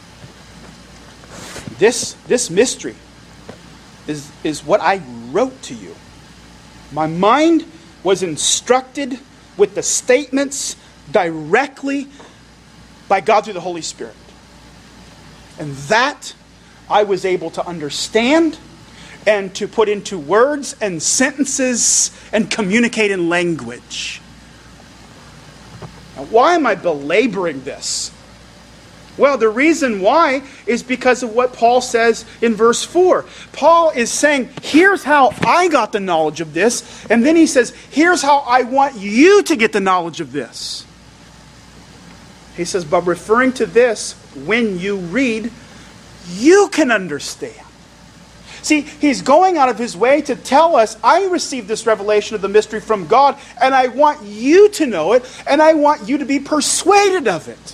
This, this mystery is, is what I wrote to you. My mind was instructed with the statements directly by God through the Holy Spirit. And that I was able to understand and to put into words and sentences and communicate in language. Now, why am I belaboring this? Well, the reason why is because of what Paul says in verse four. Paul is saying, here's how I got the knowledge of this. And then he says, here's how I want you to get the knowledge of this. He says, by referring to this, when you read, you can understand. See, he's going out of his way to tell us, I received this revelation of the mystery from God, and I want you to know it, and I want you to be persuaded of it.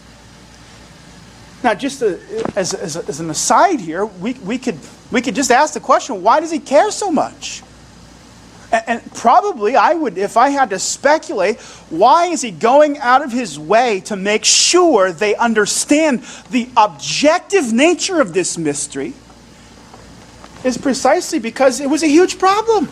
Now, just a, as, as, as an aside here, we, we, could, we could just ask the question, why does he care so much? And, and probably I would, if I had to speculate, why is he going out of his way to make sure they understand the objective nature of this mystery? Is precisely because it was a huge problem.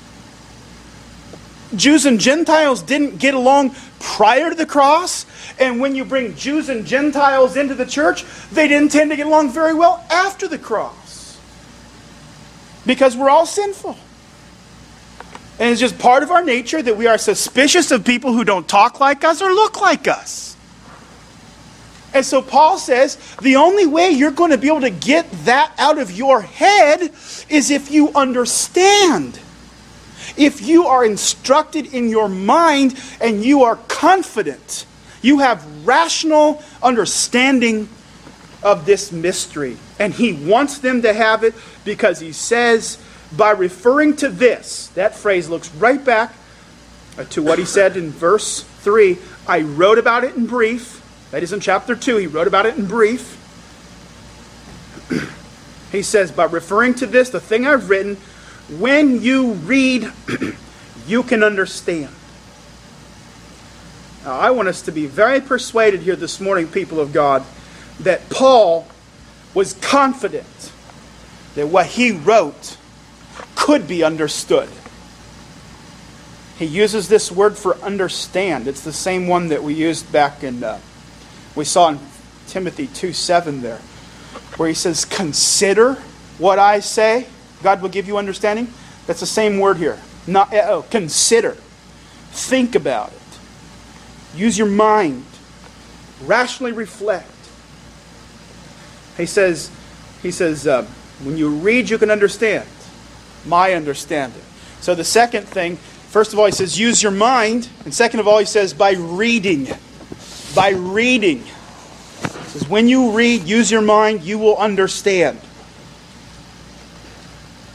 Jews and Gentiles didn't get along prior to the cross. And when you bring Jews and Gentiles into the church, they didn't tend to get along very well after the cross. Because we're all sinful. And it's just part of our nature that we are suspicious of people who don't talk like us or look like us. And so Paul says, the only way you're going to be able to get that out of your head is if you understand. If you are instructed in your mind and you are confident, you have rational understanding of this mystery. And he wants them to have it because he says, by referring to this, that phrase looks right back to what he said in verse three. I wrote about it in brief. That is in chapter two. He wrote about it in brief. He says, by referring to this, the thing I've written, when you read, you can understand. Now, I want us to be very persuaded here this morning, people of God, that Paul was confident that what he wrote could be understood. He uses this word for understand. It's the same one that we used back in... Uh, We saw in Timothy two seven there, where he says, consider what I say, God will give you understanding. That's the same word here. Not, oh, consider. Think about it. Use your mind. Rationally reflect. He says, he says, uh, when you read, you can understand. My understanding. So the second thing, first of all, he says, use your mind. And second of all, he says, by reading. By reading. It says, when you read, use your mind, you will understand.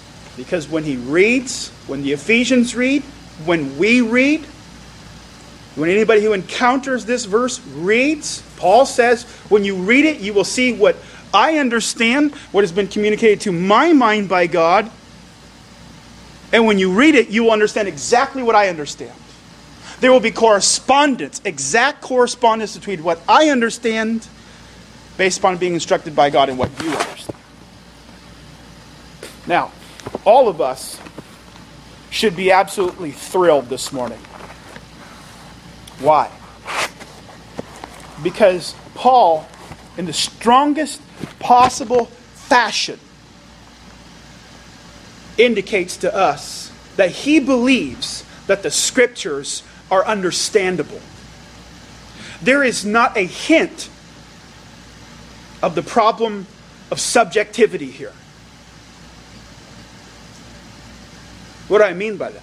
Because when he reads, when the Ephesians read, when we read, When anybody who encounters this verse reads, Paul says, when you read it, you will see what I understand, what has been communicated to my mind by God. And when you read it, you will understand exactly what I understand. There will be correspondence, exact correspondence between what I understand based upon being instructed by God and what you understand. Now, all of us should be absolutely thrilled this morning. Why? Because Paul, in the strongest possible fashion, indicates to us that he believes that the Scriptures are understandable. There is not a hint of the problem of subjectivity here. What do I mean by that?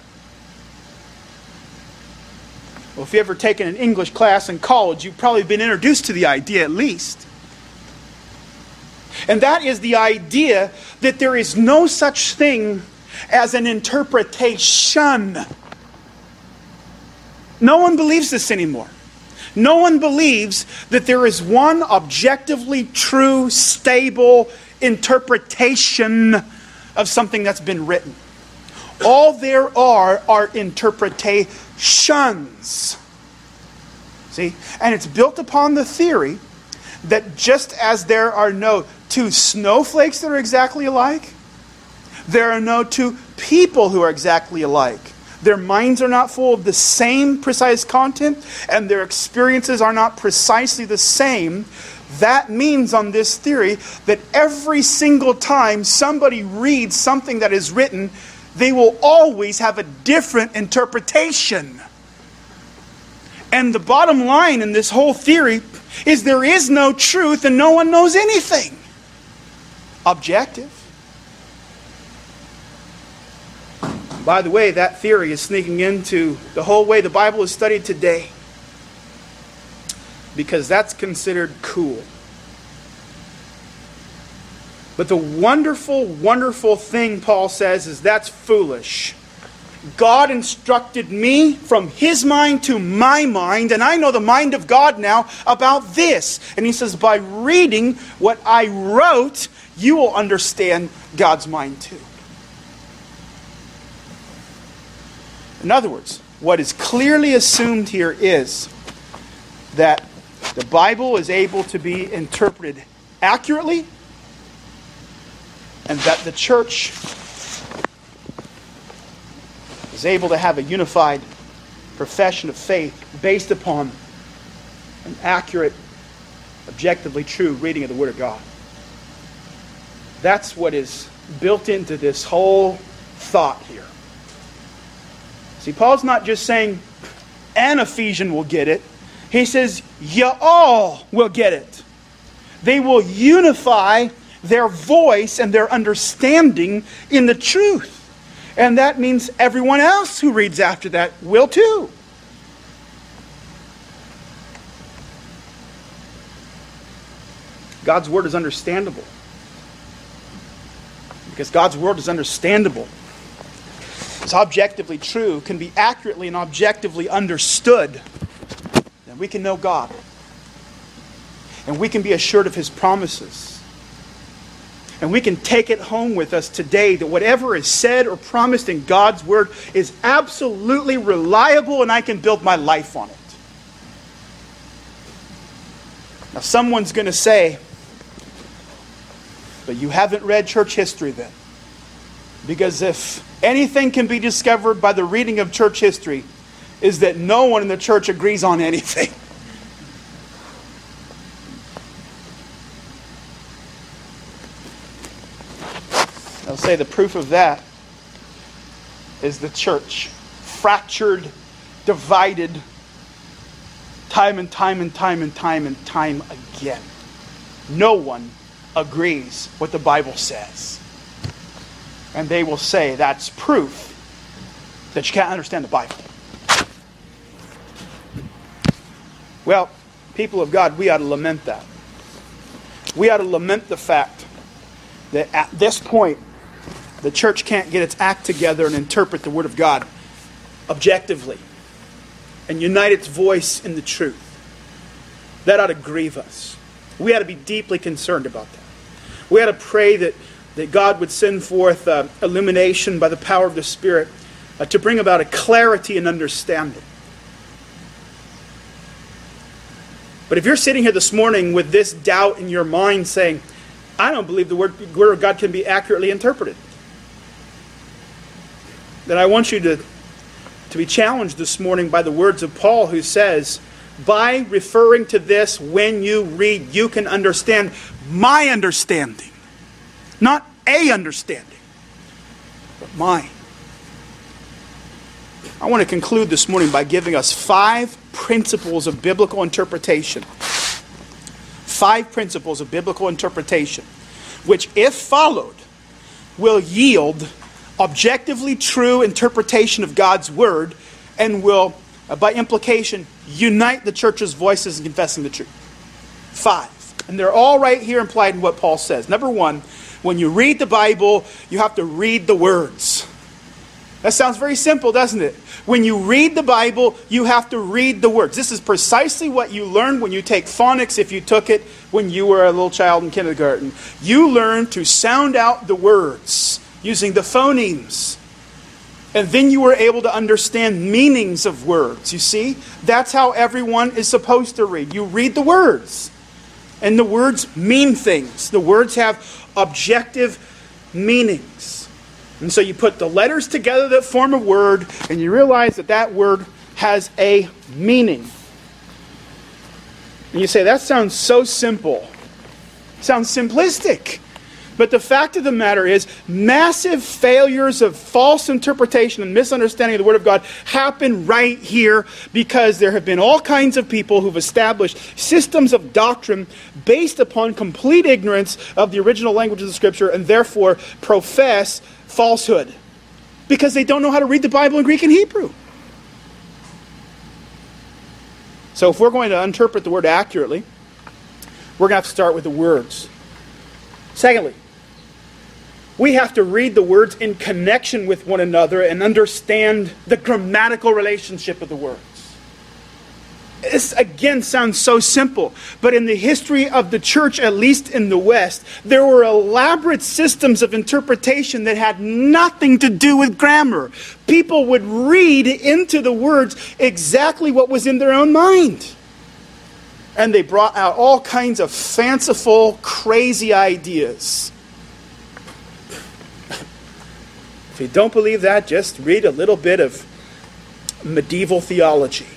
Well, if you've ever taken an English class in college, you've probably been introduced to the idea at least. And that is the idea that there is no such thing as an interpretation. No one believes this anymore. No one believes that there is one objectively true, stable interpretation of something that's been written. All there are are interpretations. See? And it's built upon the theory that just as there are no two snowflakes that are exactly alike, there are no two people who are exactly alike. Their minds are not full of the same precise content, and their experiences are not precisely the same. That means on this theory that every single time somebody reads something that is written, they will always have a different interpretation. And the bottom line in this whole theory is there is no truth and no one knows anything objective. By the way, that theory is sneaking into the whole way the Bible is studied today, because that's considered cool. But the wonderful, wonderful thing, Paul says, is that's foolish. God instructed me from His mind to my mind, and I know the mind of God now about this. And he says, by reading what I wrote, you will understand God's mind too. In other words, what is clearly assumed here is that the Bible is able to be interpreted accurately, and that the church is able to have a unified profession of faith based upon an accurate, objectively true reading of the Word of God. That's what is built into this whole thought here. See, Paul's not just saying an Ephesian will get it. He says, you all will get it. They will unify their voice and their understanding in the truth. And that means everyone else who reads after that will too. God's Word is understandable. Because God's Word is understandable. It's objectively true, can be accurately and objectively understood. Then we can know God. And we can be assured of His promises. And we can take it home with us today that whatever is said or promised in God's Word is absolutely reliable, and I can build my life on it. Now someone's going to say, but you haven't read church history then. Because if anything can be discovered by the reading of church history, is that no one in the church agrees on anything. I'll say the proof of that is the church. Fractured, divided, time and time and time and time and time again. No one agrees what the Bible says. And they will say that's proof that you can't understand the Bible. Well, people of God, we ought to lament that. We ought to lament the fact that at this point, the church can't get its act together and interpret the Word of God objectively. and unite its voice in the truth. That ought to grieve us. We ought to be deeply concerned about that. We ought to pray that, that God would send forth uh, illumination by the power of the Spirit uh, to bring about a clarity and understanding. But if you're sitting here this morning with this doubt in your mind saying, I don't believe the word, word of God can be accurately interpreted, then I want you to, to be challenged this morning by the words of Paul, who says, by referring to this when you read, you can understand my understanding. Not a understanding, but mine. I want to conclude this morning by giving us five principles of biblical interpretation. Five principles of biblical interpretation, which, if followed, will yield objectively true interpretation of God's Word and will, uh, by implication, unite the church's voices in confessing the truth. Five. And they're all right here implied in what Paul says. Number one, when you read the Bible, you have to read the words. That sounds very simple, doesn't it? When you read the Bible, you have to read the words. This is precisely what you learned when you take phonics, if you took it when you were a little child in kindergarten. You learn to sound out the words using the phonemes. And then you were able to understand meanings of words. You see? That's how everyone is supposed to read. You read the words. And the words mean things. The words have objective meanings. And so you put the letters together that form a word, and you realize that that word has a meaning. And you say, that sounds so simple. Sounds simplistic. But the fact of the matter is, massive failures of false interpretation and misunderstanding of the Word of God happen right here because there have been all kinds of people who've established systems of doctrine based upon complete ignorance of the original language of the Scripture and therefore profess falsehood because they don't know how to read the Bible in Greek and Hebrew. So if we're going to interpret the Word accurately, we're going to have to start with the words. Secondly, we have to read the words in connection with one another and understand the grammatical relationship of the words. This, again, sounds so simple. But in the history of the church, at least in the West, there were elaborate systems of interpretation that had nothing to do with grammar. People would read into the words exactly what was in their own mind. And they brought out all kinds of fanciful, crazy ideas. If you don't believe that, just read a little bit of medieval theology.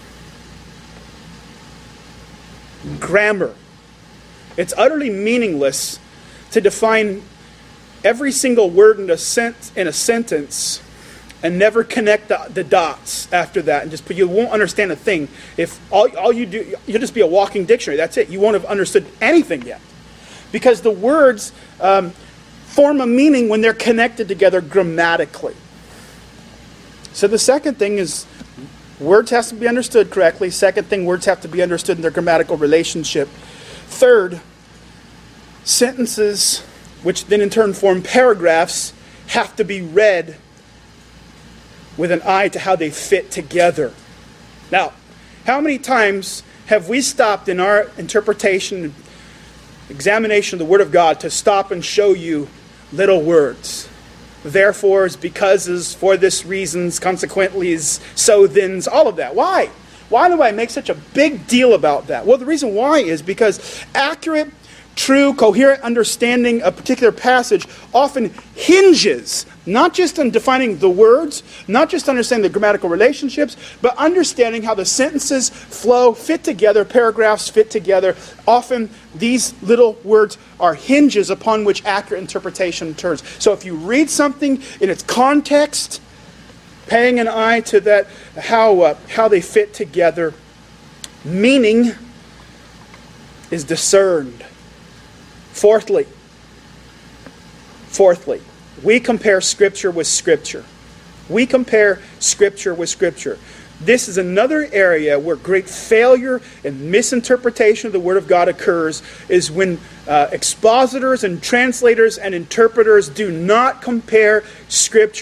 Grammar. It's utterly meaningless to define every single word in a, sent, in a sentence and never connect the, the dots after that. And just, you won't understand a thing. If all, all you do, you'll just be a walking dictionary. That's it. You won't have understood anything yet. Because the words um, form a meaning when they're connected together grammatically. So the second thing is, words have to be understood correctly. Second thing, words have to be understood in their grammatical relationship. Third, sentences, which then in turn form paragraphs, have to be read with an eye to how they fit together. Now, how many times have we stopped in our interpretation, examination of the Word of God to stop and show you little words? Therefores, becauses, for this reasons, consequently, so thens, all of that. Why? Why do I make such a big deal about that? Well, the reason why is because accurate, true, coherent understanding of a particular passage often hinges not just on defining the words, not just understanding the grammatical relationships, but understanding how the sentences flow, fit together, paragraphs fit together. Often these little words are hinges upon which accurate interpretation turns. So if you read something in its context, paying an eye to that, how uh, how they fit together, meaning is discerned. Fourthly, fourthly, we compare Scripture with Scripture. We compare Scripture with Scripture. This is another area where great failure and misinterpretation of the Word of God occurs, is when uh, expositors and translators and interpreters do not compare Scripture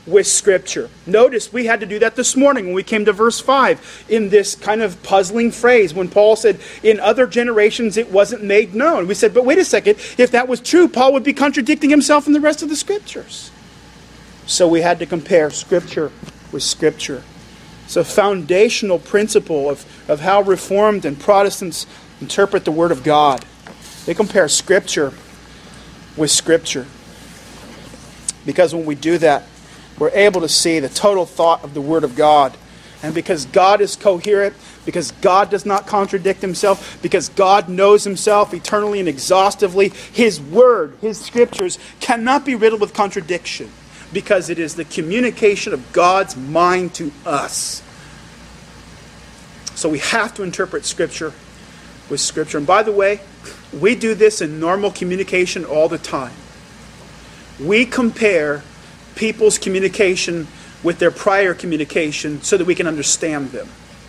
with Scripture. Notice we had to do that this morning when we came to verse five in this kind of puzzling phrase when Paul said, in other generations it wasn't made known. We said, but wait a second, if that was true, Paul would be contradicting himself in the rest of the Scriptures. So we had to compare Scripture with Scripture. It's a foundational principle of, of how Reformed and Protestants interpret the Word of God. They compare Scripture with Scripture. Because when we do that, we're able to see the total thought of the Word of God. And because God is coherent, because God does not contradict Himself, because God knows Himself eternally and exhaustively, His Word, His Scriptures, cannot be riddled with contradiction. Because it is the communication of God's mind to us. So we have to interpret Scripture with Scripture. And by the way, we do this in normal communication all the time. We compare people's communication with their prior communication so that we can understand them.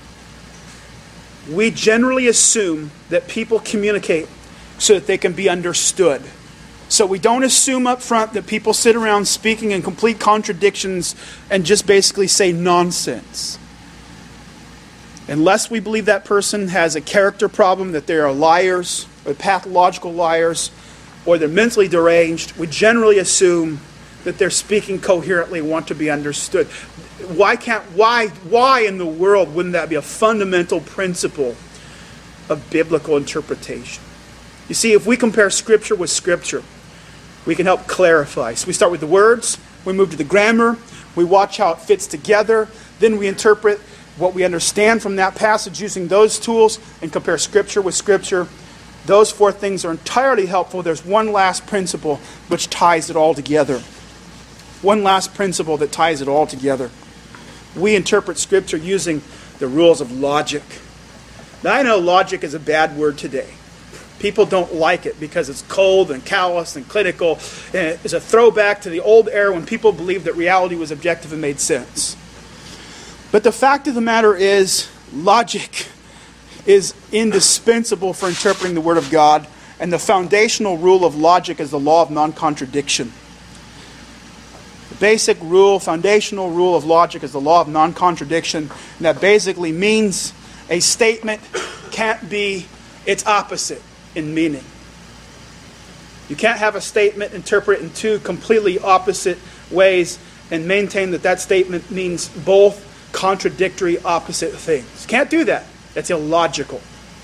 We generally assume that people communicate so that they can be understood. So we don't assume up front that people sit around speaking in complete contradictions and just basically say nonsense. Unless we believe that person has a character problem, that they are liars, or pathological liars, or they're mentally deranged, we generally assume that they're speaking coherently and want to be understood. Why can't why why in the world wouldn't that be a fundamental principle of biblical interpretation? You see, if we compare Scripture with Scripture, we can help clarify. So we start with the words, we move to the grammar, we watch how it fits together, then we interpret what we understand from that passage using those tools and compare Scripture with Scripture. Those four things are entirely helpful. There's one last principle which ties it all together. One last principle that ties it all together. We interpret Scripture using the rules of logic. Now, I know logic is a bad word today. People don't like it because it's cold and callous and clinical. And it's a throwback to the old era when people believed that reality was objective and made sense. But the fact of the matter is, logic is indispensable for interpreting the Word of God. And the foundational rule of logic is the law of non-contradiction. The basic rule, foundational rule of logic is the law of non-contradiction. And that basically means a statement can't be its opposite in meaning. You can't have a statement interpreted in two completely opposite ways and maintain that that statement means both contradictory opposite things. Can't do that. That's illogical.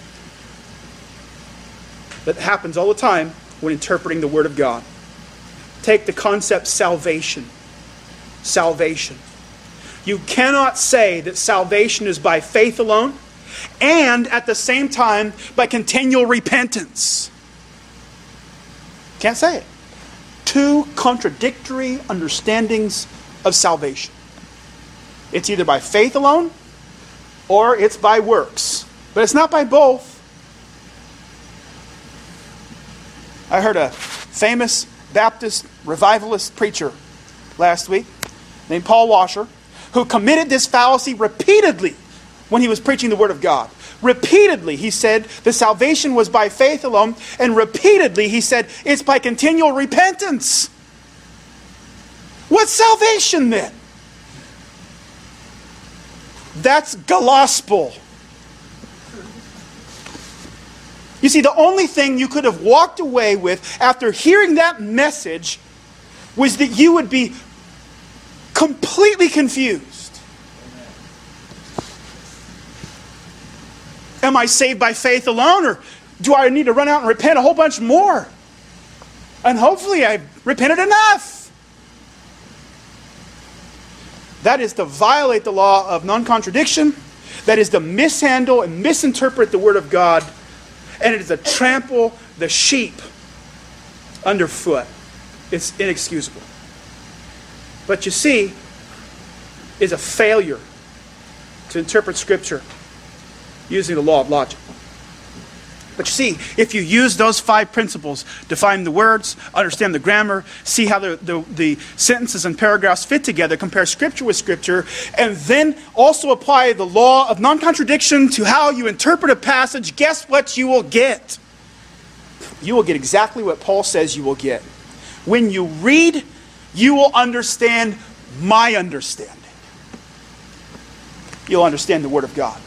That happens all the time when interpreting the Word of God. Take the concept salvation. Salvation. You cannot say that salvation is by faith alone and at the same time by continual repentance. Can't say it. Two contradictory understandings of salvation. It's either by faith alone or it's by works. But it's not by both. I heard a famous Baptist revivalist preacher last week named Paul Washer who committed this fallacy repeatedly when he was preaching the Word of God. Repeatedly he said the salvation was by faith alone, and repeatedly he said it's by continual repentance. What's salvation then? That's gospel. You see, the only thing you could have walked away with after hearing that message was that you would be completely confused. Am I saved by faith alone, or do I need to run out and repent a whole bunch more? And hopefully I've repented enough. That is to violate the law of non-contradiction. That is to mishandle and misinterpret the Word of God. And it is to trample the sheep underfoot. It's inexcusable. But you see, it's a failure to interpret Scripture using the law of logic. But you see, if you use those five principles, define the words, understand the grammar, see how the, the, the sentences and paragraphs fit together, compare Scripture with Scripture, and then also apply the law of non-contradiction to how you interpret a passage, guess what you will get? You will get exactly what Paul says you will get. When you read, you will understand my understanding, you'll understand the Word of God.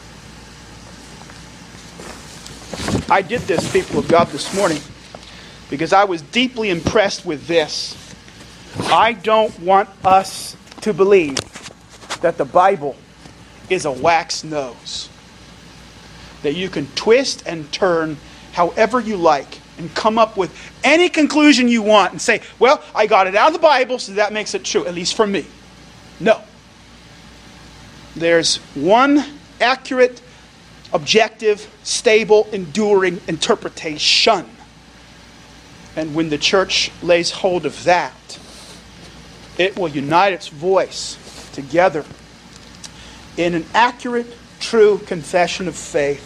I did this, people of God, this morning because I was deeply impressed with this. I don't want us to believe that the Bible is a wax nose that you can twist and turn however you like and come up with any conclusion you want and say, well, I got it out of the Bible, so that makes it true, at least for me. No. There's one accurate, objective, stable, enduring interpretation. And when the church lays hold of that, it will unite its voice together in an accurate, true confession of faith.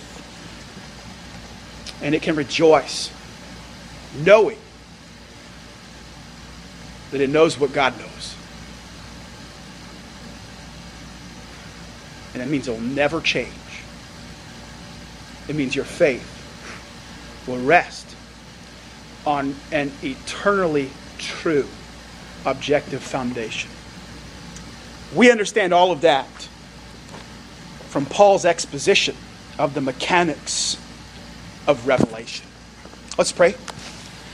And it can rejoice, knowing that it knows what God knows. And that means it will never change. It means your faith will rest on an eternally true, objective foundation. We understand all of that from Paul's exposition of the mechanics of revelation. Let's pray.